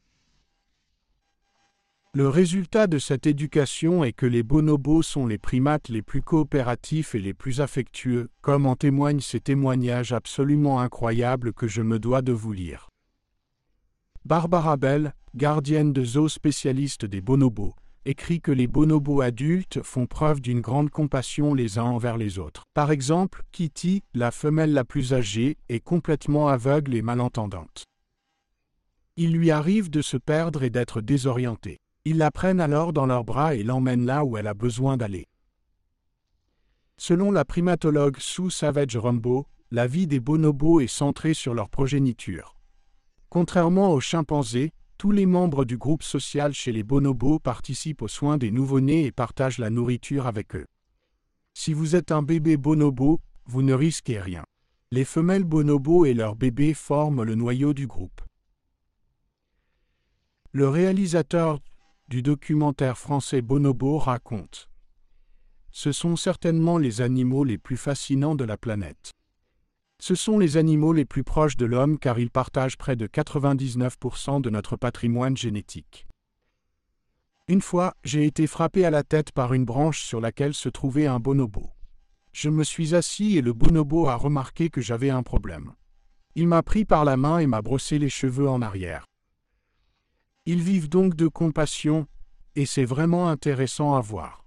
Le résultat de cette éducation est que les bonobos sont les primates les plus coopératifs et les plus affectueux, comme en témoignent ces témoignages absolument incroyables que je me dois de vous lire. Barbara Bell, gardienne de zoo spécialiste des bonobos, écrit que les bonobos adultes font preuve d'une grande compassion les uns envers les autres. Par exemple, Kitty, la femelle la plus âgée, est complètement aveugle et malentendante. Il lui arrive de se perdre et d'être désorientée. Ils la prennent alors dans leurs bras et l'emmènent là où elle a besoin d'aller. Selon la primatologue Sue Savage-Rumbaugh, la vie des bonobos est centrée sur leur progéniture. Contrairement aux chimpanzés, tous les membres du groupe social chez les bonobos participent aux soins des nouveau-nés et partagent la nourriture avec eux. Si vous êtes un bébé bonobo, vous ne risquez rien. Les femelles bonobos et leurs bébés forment le noyau du groupe. Le réalisateur du documentaire français Bonobo raconte. Ce sont certainement les animaux les plus fascinants de la planète. Ce sont les animaux les plus proches de l'homme car ils partagent près de quatre-vingt-dix-neuf pour cent de notre patrimoine génétique. Une fois, j'ai été frappé à la tête par une branche sur laquelle se trouvait un bonobo. Je me suis assis et le bonobo a remarqué que j'avais un problème. Il m'a pris par la main et m'a brossé les cheveux en arrière. Ils vivent donc de compassion, et c'est vraiment intéressant à voir.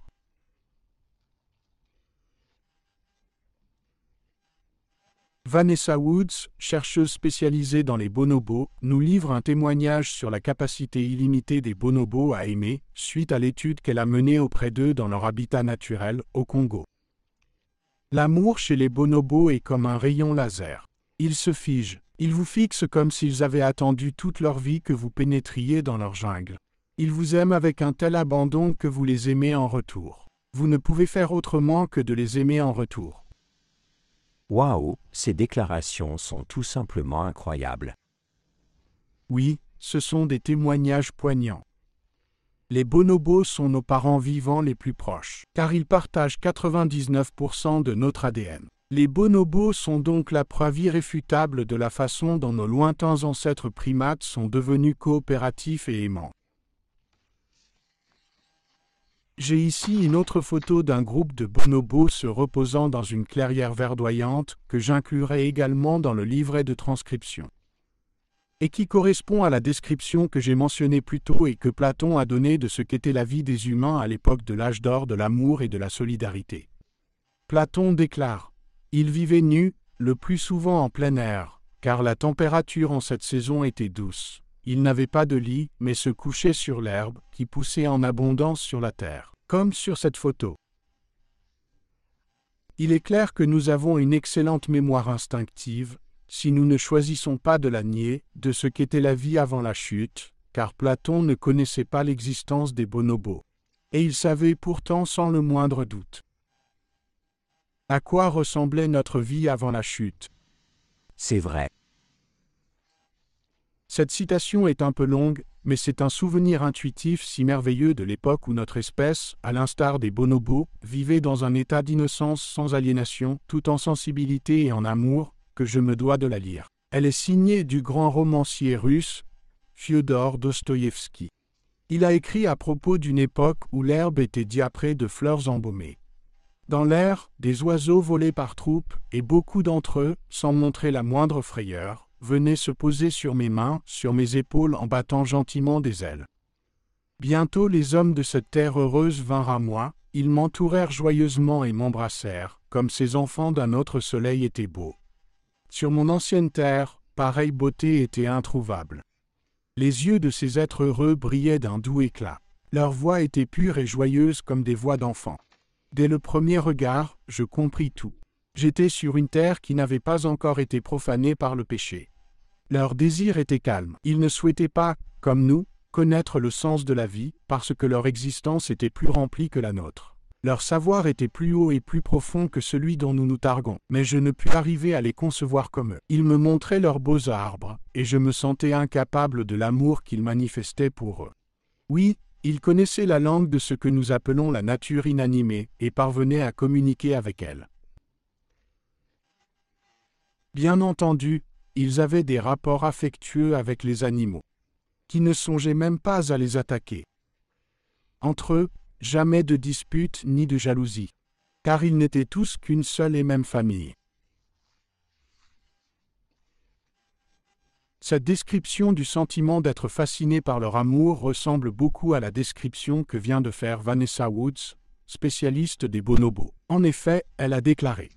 Vanessa Woods, chercheuse spécialisée dans les bonobos, nous livre un témoignage sur la capacité illimitée des bonobos à aimer, suite à l'étude qu'elle a menée auprès d'eux dans leur habitat naturel, au Congo. L'amour chez les bonobos est comme un rayon laser. Ils se figent, ils vous fixent comme s'ils avaient attendu toute leur vie que vous pénétriez dans leur jungle. Ils vous aiment avec un tel abandon que vous les aimez en retour. Vous ne pouvez faire autrement que de les aimer en retour. Waouh, ces déclarations sont tout simplement incroyables. Oui, ce sont des témoignages poignants. Les bonobos sont nos parents vivants les plus proches, car ils partagent quatre-vingt-dix-neuf pour cent de notre A D N. Les bonobos sont donc la preuve irréfutable de la façon dont nos lointains ancêtres primates sont devenus coopératifs et aimants. J'ai ici une autre photo d'un groupe de bonobos se reposant dans une clairière verdoyante que j'inclurai également dans le livret de transcription, et qui correspond à la description que j'ai mentionnée plus tôt et que Platon a donnée de ce qu'était la vie des humains à l'époque de l'âge d'or de l'amour et de la solidarité. Platon déclare « Ils vivaient nus, le plus souvent en plein air, car la température en cette saison était douce. Ils n'avaient pas de lit, mais se couchaient sur l'herbe, qui poussait en abondance sur la terre, comme sur cette photo. » Il est clair que nous avons une excellente mémoire instinctive, si nous ne choisissons pas de la nier, de ce qu'était la vie avant la chute, car Platon ne connaissait pas l'existence des bonobos. Et il savait pourtant sans le moindre doute à quoi ressemblait notre vie avant la chute. C'est vrai. Cette citation est un peu longue, mais c'est un souvenir intuitif si merveilleux de l'époque où notre espèce, à l'instar des bonobos, vivait dans un état d'innocence sans aliénation, tout en sensibilité et en amour, que je me dois de la lire. Elle est signée du grand romancier russe, Fyodor Dostoïevski. Il a écrit à propos d'une époque où l'herbe était diaprée de fleurs embaumées. Dans l'air, des oiseaux volaient par troupes, et beaucoup d'entre eux, sans montrer la moindre frayeur, venaient se poser sur mes mains, sur mes épaules en battant gentiment des ailes. Bientôt les hommes de cette terre heureuse vinrent à moi, ils m'entourèrent joyeusement et m'embrassèrent, comme ces enfants d'un autre soleil étaient beaux. Sur mon ancienne terre, pareille beauté était introuvable. Les yeux de ces êtres heureux brillaient d'un doux éclat. Leurs voix étaient pures et joyeuses comme des voix d'enfants. Dès le premier regard, je compris tout. J'étais sur une terre qui n'avait pas encore été profanée par le péché. Leur désir était calme. Ils ne souhaitaient pas, comme nous, connaître le sens de la vie, parce que leur existence était plus remplie que la nôtre. Leur savoir était plus haut et plus profond que celui dont nous nous targuons, mais je ne pus arriver à les concevoir comme eux. Ils me montraient leurs beaux arbres, et je me sentais incapable de l'amour qu'ils manifestaient pour eux. Oui, ils connaissaient la langue de ce que nous appelons la nature inanimée, et parvenaient à communiquer avec elle. Bien entendu, ils avaient des rapports affectueux avec les animaux, qui ne songeaient même pas à les attaquer. Entre eux, jamais de dispute ni de jalousie, car ils n'étaient tous qu'une seule et même famille. Cette description du sentiment d'être fasciné par leur amour ressemble beaucoup à la description que vient de faire Vanessa Woods, spécialiste des bonobos. En effet, elle a déclaré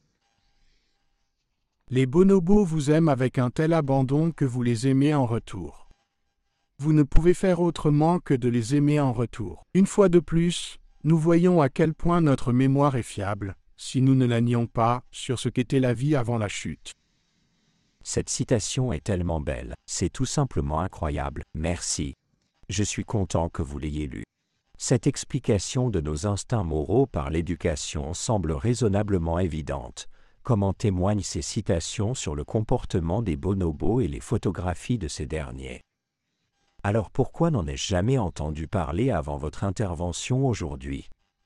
« Les bonobos vous aiment avec un tel abandon que vous les aimez en retour. Vous ne pouvez faire autrement que de les aimer en retour. » Une fois de plus, nous voyons à quel point notre mémoire est fiable, si nous ne la nions pas, sur ce qu'était la vie avant la chute. Cette citation est tellement belle, c'est tout simplement incroyable, merci. Je suis content que vous l'ayez lue. Cette explication de nos instincts moraux par l'éducation semble raisonnablement évidente, comme en témoignent ces citations sur le comportement des bonobos et les photographies de ces derniers. Alors pourquoi n'en ai-je jamais entendu parler avant votre intervention aujourd'hui?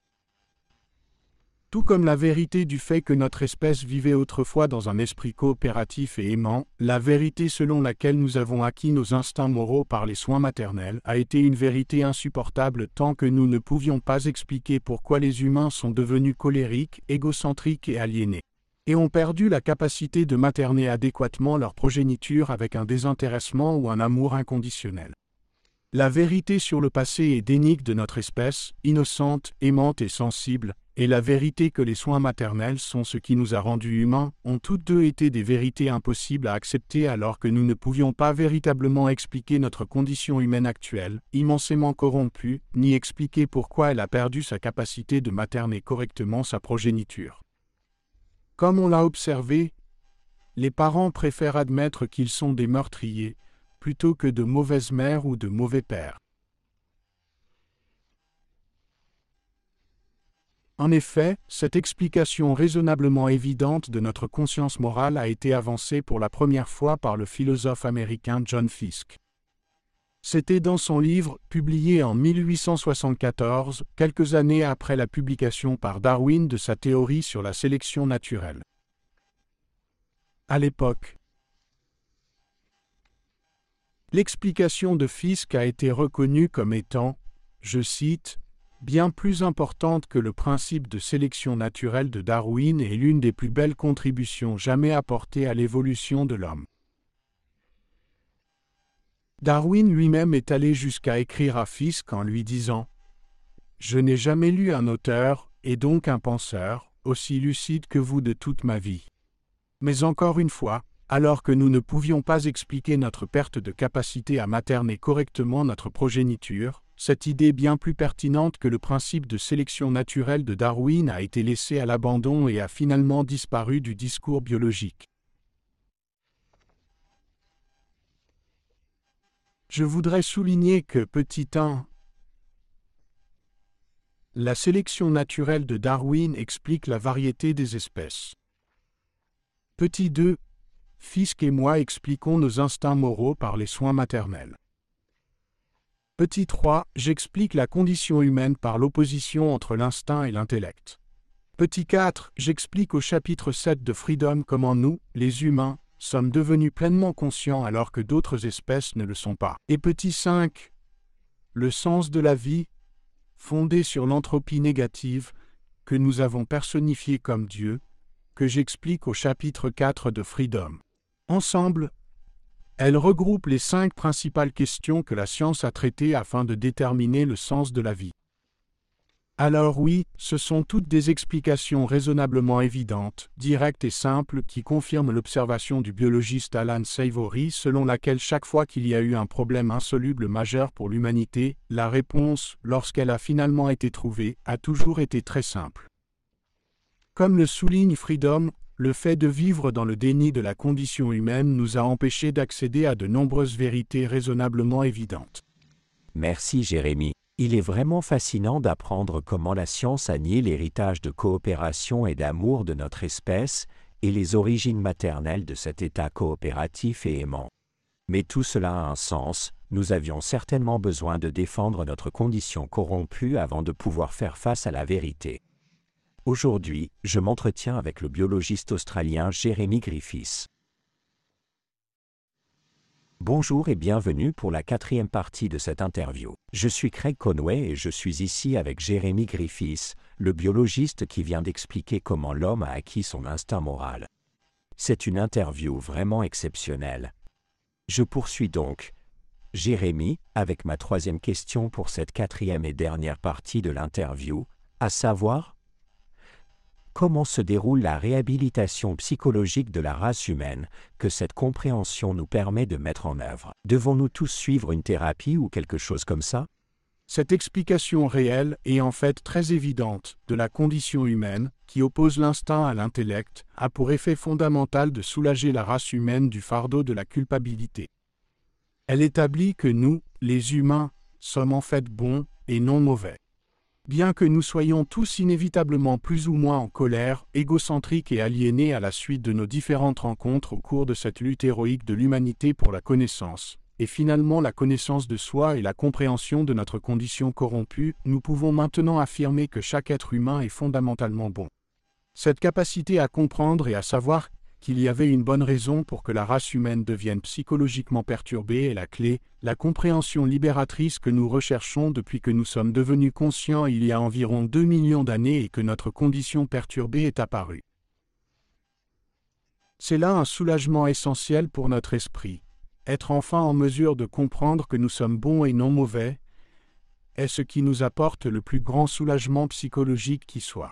Tout comme la vérité du fait que notre espèce vivait autrefois dans un esprit coopératif et aimant, la vérité selon laquelle nous avons acquis nos instincts moraux par les soins maternels a été une vérité insupportable tant que nous ne pouvions pas expliquer pourquoi les humains sont devenus colériques, égocentriques et aliénés, et ont perdu la capacité de materner adéquatement leur progéniture avec un désintéressement ou un amour inconditionnel. La vérité sur le passé et dénique de notre espèce, innocente, aimante et sensible, et la vérité que les soins maternels sont ce qui nous a rendus humains, ont toutes deux été des vérités impossibles à accepter alors que nous ne pouvions pas véritablement expliquer notre condition humaine actuelle, immensément corrompue, ni expliquer pourquoi elle a perdu sa capacité de materner correctement sa progéniture. Comme on l'a observé, les parents préfèrent admettre qu'ils sont des meurtriers, plutôt que de mauvaises mères ou de mauvais pères. En effet, cette explication raisonnablement évidente de notre conscience morale a été avancée pour la première fois par le philosophe américain John Fiske. C'était dans son livre, publié en mille huit cent soixante-quatorze, quelques années après la publication par Darwin de sa théorie sur la sélection naturelle. À l'époque, l'explication de Fiske a été reconnue comme étant, je cite, « bien plus importante que le principe de sélection naturelle de Darwin et l'une des plus belles contributions jamais apportées à l'évolution de l'homme. » Darwin lui-même est allé jusqu'à écrire à Fiske en lui disant « Je n'ai jamais lu un auteur, et donc un penseur, aussi lucide que vous de toute ma vie. Mais encore une fois, alors que nous ne pouvions pas expliquer notre perte de capacité à materner correctement notre progéniture, cette idée bien plus pertinente que le principe de sélection naturelle de Darwin a été laissée à l'abandon et a finalement disparu du discours biologique. Je voudrais souligner que, petit un, la sélection naturelle de Darwin explique la variété des espèces. Petit deux, Fiske et moi expliquons nos instincts moraux par les soins maternels. Petit trois, j'explique la condition humaine par l'opposition entre l'instinct et l'intellect. Petit quatre, j'explique au chapitre sept de Freedom comment nous, les humains, sommes devenus pleinement conscients alors que d'autres espèces ne le sont pas. Et petit cinq, le sens de la vie, fondé sur l'entropie négative, que nous avons personnifié comme Dieu, que j'explique au chapitre quatre de Freedom. Ensemble, elles regroupent les cinq principales questions que la science a traitées afin de déterminer le sens de la vie. Alors oui, ce sont toutes des explications raisonnablement évidentes, directes et simples qui confirment l'observation du biologiste Alan Savory selon laquelle chaque fois qu'il y a eu un problème insoluble majeur pour l'humanité, la réponse, lorsqu'elle a finalement été trouvée, a toujours été très simple. Comme le souligne Freedom, le fait de vivre dans le déni de la condition humaine nous a empêchés d'accéder à de nombreuses vérités raisonnablement évidentes. Merci Jérémy. Il est vraiment fascinant d'apprendre comment la science a nié l'héritage de coopération et d'amour de notre espèce et les origines maternelles de cet état coopératif et aimant. Mais tout cela a un sens, nous avions certainement besoin de défendre notre condition corrompue avant de pouvoir faire face à la vérité. Aujourd'hui, je m'entretiens avec le biologiste australien Jeremy Griffiths. Bonjour et bienvenue pour la quatrième partie de cette interview. Je suis Craig Conway et je suis ici avec Jeremy Griffiths, le biologiste qui vient d'expliquer comment l'homme a acquis son instinct moral. C'est une interview vraiment exceptionnelle. Je poursuis donc, Jérémy, avec ma troisième question pour cette quatrième et dernière partie de l'interview, à savoir, comment se déroule la réhabilitation psychologique de la race humaine que cette compréhension nous permet de mettre en œuvre? Devons-nous tous suivre une thérapie ou quelque chose comme ça? Cette explication réelle et en fait très évidente de la condition humaine, qui oppose l'instinct à l'intellect, a pour effet fondamental de soulager la race humaine du fardeau de la culpabilité. Elle établit que nous, les humains, sommes en fait bons et non mauvais. Bien que nous soyons tous inévitablement plus ou moins en colère, égocentriques et aliénés à la suite de nos différentes rencontres au cours de cette lutte héroïque de l'humanité pour la connaissance, et finalement la connaissance de soi et la compréhension de notre condition corrompue, nous pouvons maintenant affirmer que chaque être humain est fondamentalement bon. Cette capacité à comprendre et à savoir qu'il y avait une bonne raison pour que la race humaine devienne psychologiquement perturbée est la clé, la compréhension libératrice que nous recherchons depuis que nous sommes devenus conscients il y a environ deux millions d'années et que notre condition perturbée est apparue. C'est là un soulagement essentiel pour notre esprit. Être enfin en mesure de comprendre que nous sommes bons et non mauvais est ce qui nous apporte le plus grand soulagement psychologique qui soit.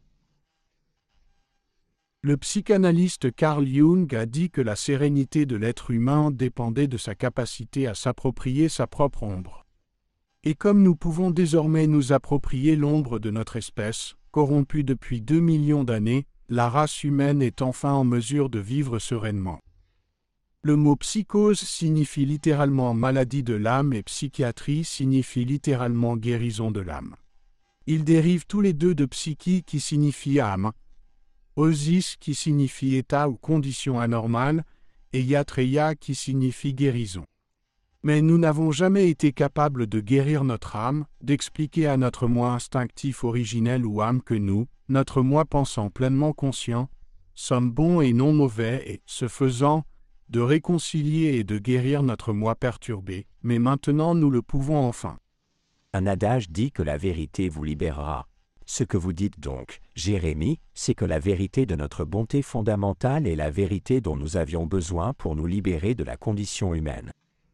Le psychanalyste Carl Jung a dit que la sérénité de l'être humain dépendait de sa capacité à s'approprier sa propre ombre. Et comme nous pouvons désormais nous approprier l'ombre de notre espèce, corrompue depuis deux millions d'années, la race humaine est enfin en mesure de vivre sereinement. Le mot psychose signifie littéralement maladie de l'âme et psychiatrie signifie littéralement guérison de l'âme. Ils dérivent tous les deux de psyche qui signifie âme, osis qui signifie état ou condition anormale, et iatreia qui signifie guérison. Mais nous n'avons jamais été capables de guérir notre âme, d'expliquer à notre moi instinctif originel ou âme que nous, notre moi pensant pleinement conscient, sommes bons et non mauvais et, ce faisant, de réconcilier et de guérir notre moi perturbé, mais maintenant nous le pouvons enfin. Un adage dit que la vérité vous libérera. Ce que vous dites donc, Jérémie, c'est que la vérité de notre bonté fondamentale est la vérité dont nous avions besoin pour nous libérer de la condition humaine.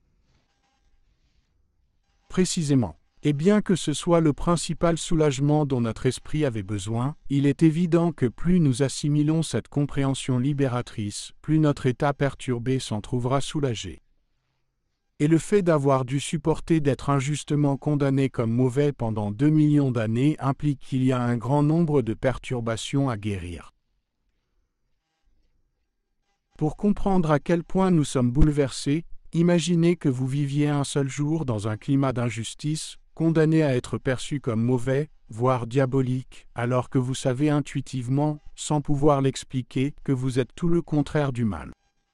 Précisément. Et bien que ce soit le principal soulagement dont notre esprit avait besoin, il est évident que plus nous assimilons cette compréhension libératrice, plus notre état perturbé s'en trouvera soulagé. Et le fait d'avoir dû supporter d'être injustement condamné comme mauvais pendant deux millions d'années implique qu'il y a un grand nombre de perturbations à guérir. Pour comprendre à quel point nous sommes bouleversés, imaginez que vous viviez un seul jour dans un climat d'injustice, condamné à être perçu comme mauvais, voire diabolique, alors que vous savez intuitivement, sans pouvoir l'expliquer, que vous êtes tout le contraire du mal.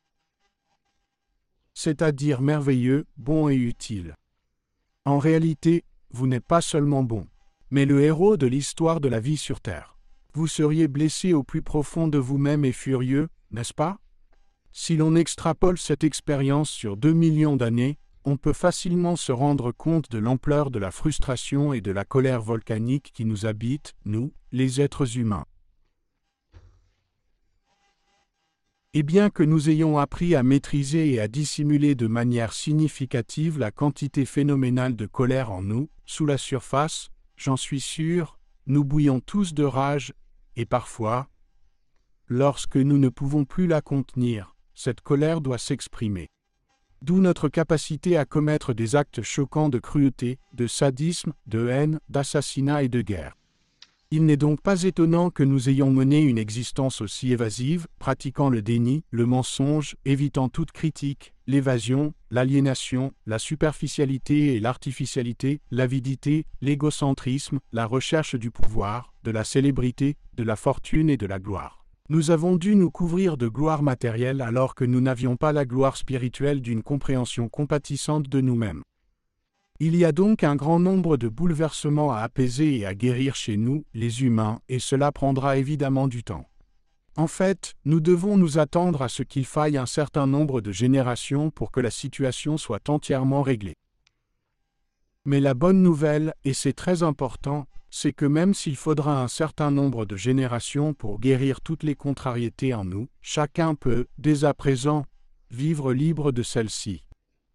C'est-à-dire merveilleux, bon et utile. En réalité, vous n'êtes pas seulement bon, mais le héros de l'histoire de la vie sur Terre. Vous seriez blessé au plus profond de vous-même et furieux, n'est-ce pas? Si l'on extrapole cette expérience sur deux millions d'années, on peut facilement se rendre compte de l'ampleur de la frustration et de la colère volcanique qui nous habitent, nous, les êtres humains. Et bien que nous ayons appris à maîtriser et à dissimuler de manière significative la quantité phénoménale de colère en nous, sous la surface, j'en suis sûr, nous bouillons tous de rage, et parfois, lorsque nous ne pouvons plus la contenir, cette colère doit s'exprimer. D'où notre capacité à commettre des actes choquants de cruauté, de sadisme, de haine, d'assassinat et de guerre. Il n'est donc pas étonnant que nous ayons mené une existence aussi évasive, pratiquant le déni, le mensonge, évitant toute critique, l'évasion, l'aliénation, la superficialité et l'artificialité, l'avidité, l'égocentrisme, la recherche du pouvoir, de la célébrité, de la fortune et de la gloire. Nous avons dû nous couvrir de gloire matérielle alors que nous n'avions pas la gloire spirituelle d'une compréhension compatissante de nous-mêmes. Il y a donc un grand nombre de bouleversements à apaiser et à guérir chez nous, les humains, et cela prendra évidemment du temps. En fait, nous devons nous attendre à ce qu'il faille un certain nombre de générations pour que la situation soit entièrement réglée. Mais la bonne nouvelle, et c'est très important, c'est que même s'il faudra un certain nombre de générations pour guérir toutes les contrariétés en nous, chacun peut, dès à présent, vivre libre de celles-ci.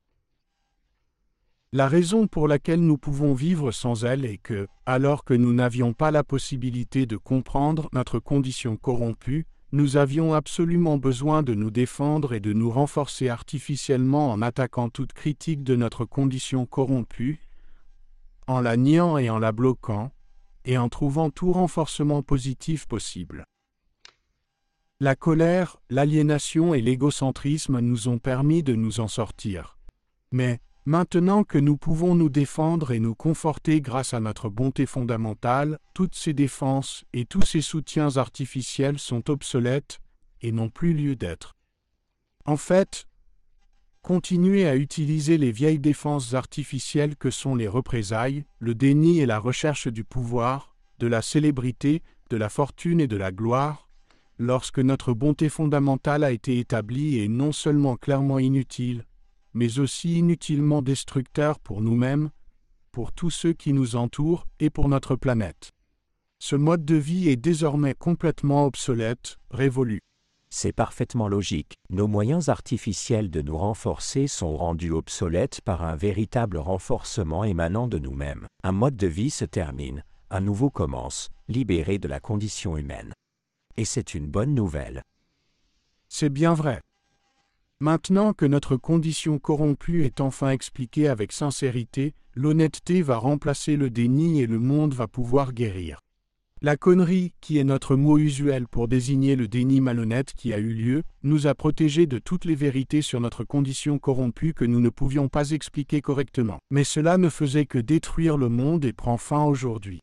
La raison pour laquelle nous pouvons vivre sans elle est que, alors que nous n'avions pas la possibilité de comprendre notre condition corrompue, nous avions absolument besoin de nous défendre et de nous renforcer artificiellement en attaquant toute critique de notre condition corrompue, en la niant et en la bloquant, et en trouvant tout renforcement positif possible. La colère, l'aliénation et l'égocentrisme nous ont permis de nous en sortir. Mais, maintenant que nous pouvons nous défendre et nous conforter grâce à notre bonté fondamentale, toutes ces défenses et tous ces soutiens artificiels sont obsolètes et n'ont plus lieu d'être. En fait, Continuez à utiliser les vieilles défenses artificielles que sont les représailles, le déni et la recherche du pouvoir, de la célébrité, de la fortune et de la gloire, lorsque notre bonté fondamentale a été établie et non seulement clairement inutile, mais aussi inutilement destructeur pour nous-mêmes, pour tous ceux qui nous entourent et pour notre planète. Ce mode de vie est désormais complètement obsolète, révolu. C'est parfaitement logique. Nos moyens artificiels de nous renforcer sont rendus obsolètes par un véritable renforcement émanant de nous-mêmes. Un mode de vie se termine, un nouveau commence, libéré de la condition humaine. Et c'est une bonne nouvelle. C'est bien vrai. Maintenant que notre condition corrompue est enfin expliquée avec sincérité, l'honnêteté va remplacer le déni et le monde va pouvoir guérir. La connerie, qui est notre mot usuel pour désigner le déni malhonnête qui a eu lieu, nous a protégés de toutes les vérités sur notre condition corrompue que nous ne pouvions pas expliquer correctement. Mais cela ne faisait que détruire le monde et prend fin aujourd'hui.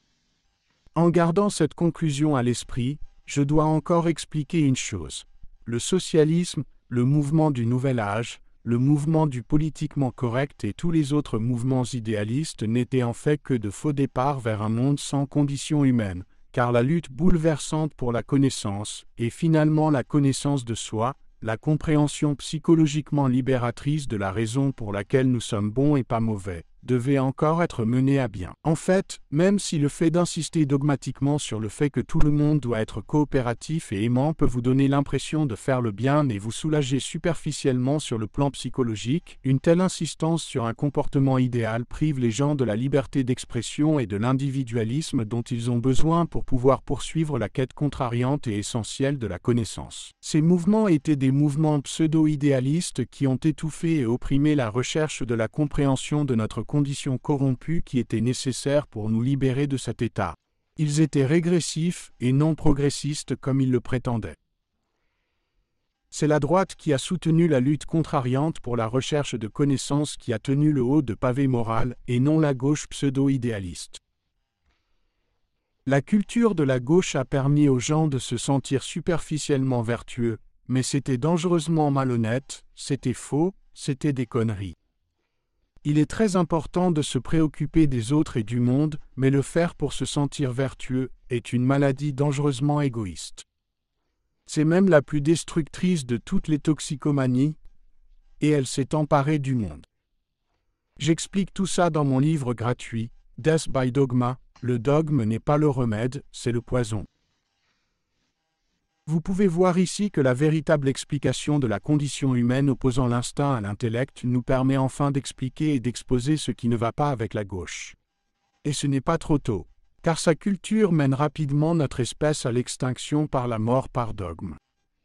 En gardant cette conclusion à l'esprit, je dois encore expliquer une chose. Le socialisme, le mouvement du Nouvel Âge, le mouvement du politiquement correct et tous les autres mouvements idéalistes n'étaient en fait que de faux départs vers un monde sans conditions humaines, car la lutte bouleversante pour la connaissance, et finalement la connaissance de soi, la compréhension psychologiquement libératrice de la raison pour laquelle nous sommes bons et pas mauvais, devait encore être menée à bien. En fait, même si le fait d'insister dogmatiquement sur le fait que tout le monde doit être coopératif et aimant peut vous donner l'impression de faire le bien et vous soulager superficiellement sur le plan psychologique, une telle insistance sur un comportement idéal prive les gens de la liberté d'expression et de l'individualisme dont ils ont besoin pour pouvoir poursuivre la quête contrariante et essentielle de la connaissance. Ces mouvements étaient des mouvements pseudo-idéalistes qui ont étouffé et opprimé la recherche de la compréhension de notre conditions corrompues qui étaient nécessaires pour nous libérer de cet état. Ils étaient régressifs et non progressistes comme ils le prétendaient. C'est la droite qui a soutenu la lutte contrariante pour la recherche de connaissances qui a tenu le haut de pavé moral et non la gauche pseudo-idéaliste. La culture de la gauche a permis aux gens de se sentir superficiellement vertueux, mais c'était dangereusement malhonnête, c'était faux, c'était des conneries. Il est très important de se préoccuper des autres et du monde, mais le faire pour se sentir vertueux est une maladie dangereusement égoïste. C'est même la plus destructrice de toutes les toxicomanies, et elle s'est emparée du monde. J'explique tout ça dans mon livre gratuit, Death by Dogma. Le dogme n'est pas le remède, c'est le poison. Vous pouvez voir ici que la véritable explication de la condition humaine opposant l'instinct à l'intellect nous permet enfin d'expliquer et d'exposer ce qui ne va pas avec la gauche. Et ce n'est pas trop tôt, car sa culture mène rapidement notre espèce à l'extinction par la mort par dogme.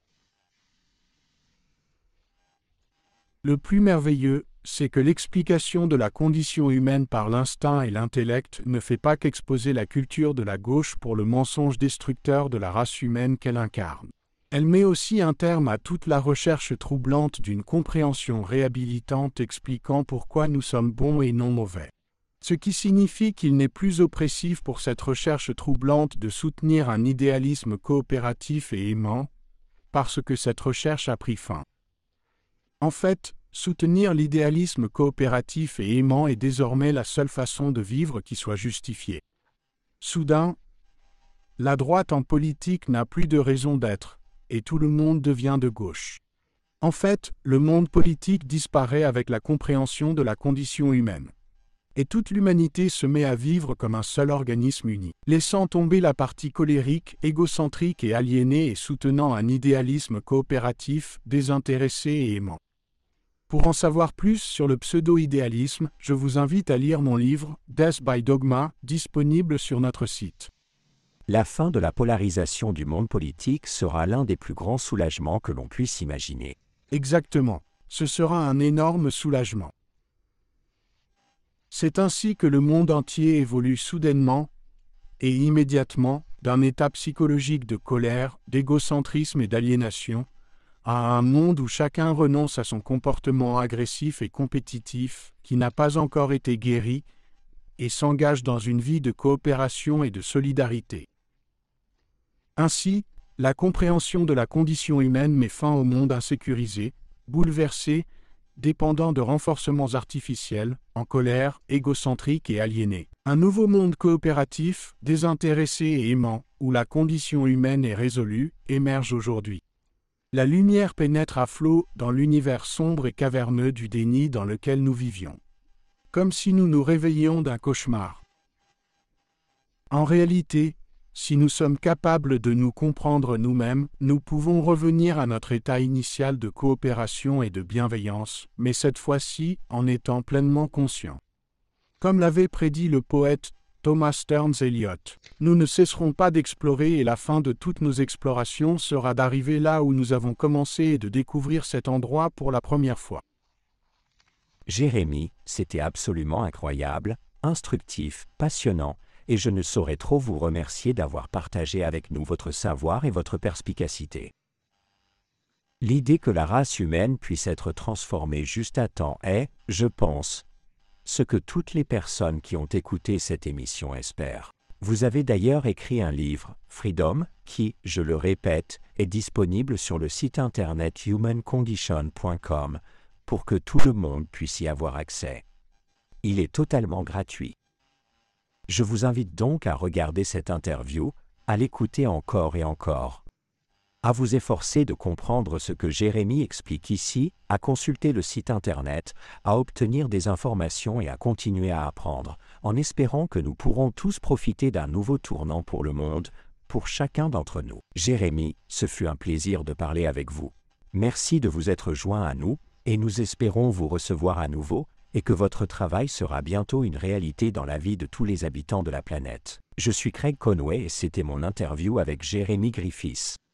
Le plus merveilleux, c'est que l'explication de la condition humaine par l'instinct et l'intellect ne fait pas qu'exposer la culture de la gauche pour le mensonge destructeur de la race humaine qu'elle incarne. Elle met aussi un terme à toute la recherche troublante d'une compréhension réhabilitante expliquant pourquoi nous sommes bons et non mauvais. Ce qui signifie qu'il n'est plus oppressif pour cette recherche troublante de soutenir un idéalisme coopératif et aimant, parce que cette recherche a pris fin. En fait, soutenir l'idéalisme coopératif et aimant est désormais la seule façon de vivre qui soit justifiée. Soudain, la droite en politique n'a plus de raison d'être, et tout le monde devient de gauche. En fait, le monde politique disparaît avec la compréhension de la condition humaine. Et toute l'humanité se met à vivre comme un seul organisme uni, laissant tomber la partie colérique, égocentrique et aliénée et soutenant un idéalisme coopératif, désintéressé et aimant. Pour en savoir plus sur le pseudo-idéalisme, je vous invite à lire mon livre « Death by Dogma » disponible sur notre site. La fin de la polarisation du monde politique sera l'un des plus grands soulagements que l'on puisse imaginer. Exactement. Ce sera un énorme soulagement. C'est ainsi que le monde entier évolue soudainement et immédiatement d'un état psychologique de colère, d'égocentrisme et d'aliénation à un monde où chacun renonce à son comportement agressif et compétitif qui n'a pas encore été guéri et s'engage dans une vie de coopération et de solidarité. Ainsi, la compréhension de la condition humaine met fin au monde insécurisé, bouleversé, dépendant de renforcements artificiels, en colère, égocentriques et aliénés. Un nouveau monde coopératif, désintéressé et aimant, où la condition humaine est résolue, émerge aujourd'hui. La lumière pénètre à flot dans l'univers sombre et caverneux du déni dans lequel nous vivions. Comme si nous nous réveillions d'un cauchemar. En réalité, si nous sommes capables de nous comprendre nous-mêmes, nous pouvons revenir à notre état initial de coopération et de bienveillance, mais cette fois-ci en étant pleinement conscients. Comme l'avait prédit le poète Thomas Stearns Eliot, nous ne cesserons pas d'explorer et la fin de toutes nos explorations sera d'arriver là où nous avons commencé et de découvrir cet endroit pour la première fois. Jérémy, c'était absolument incroyable, instructif, passionnant, et je ne saurais trop vous remercier d'avoir partagé avec nous votre savoir et votre perspicacité. L'idée que la race humaine puisse être transformée juste à temps est, je pense, ce que toutes les personnes qui ont écouté cette émission espèrent. Vous avez d'ailleurs écrit un livre, Freedom, qui, je le répète, est disponible sur le site internet human condition point com pour que tout le monde puisse y avoir accès. Il est totalement gratuit. Je vous invite donc à regarder cette interview, à l'écouter encore et encore, à vous efforcer de comprendre ce que Jérémy explique ici, à consulter le site internet, à obtenir des informations et à continuer à apprendre, en espérant que nous pourrons tous profiter d'un nouveau tournant pour le monde, pour chacun d'entre nous. Jérémy, ce fut un plaisir de parler avec vous. Merci de vous être joint à nous, et nous espérons vous recevoir à nouveau, et que votre travail sera bientôt une réalité dans la vie de tous les habitants de la planète. Je suis Craig Conway et c'était mon interview avec Jérémy Griffiths.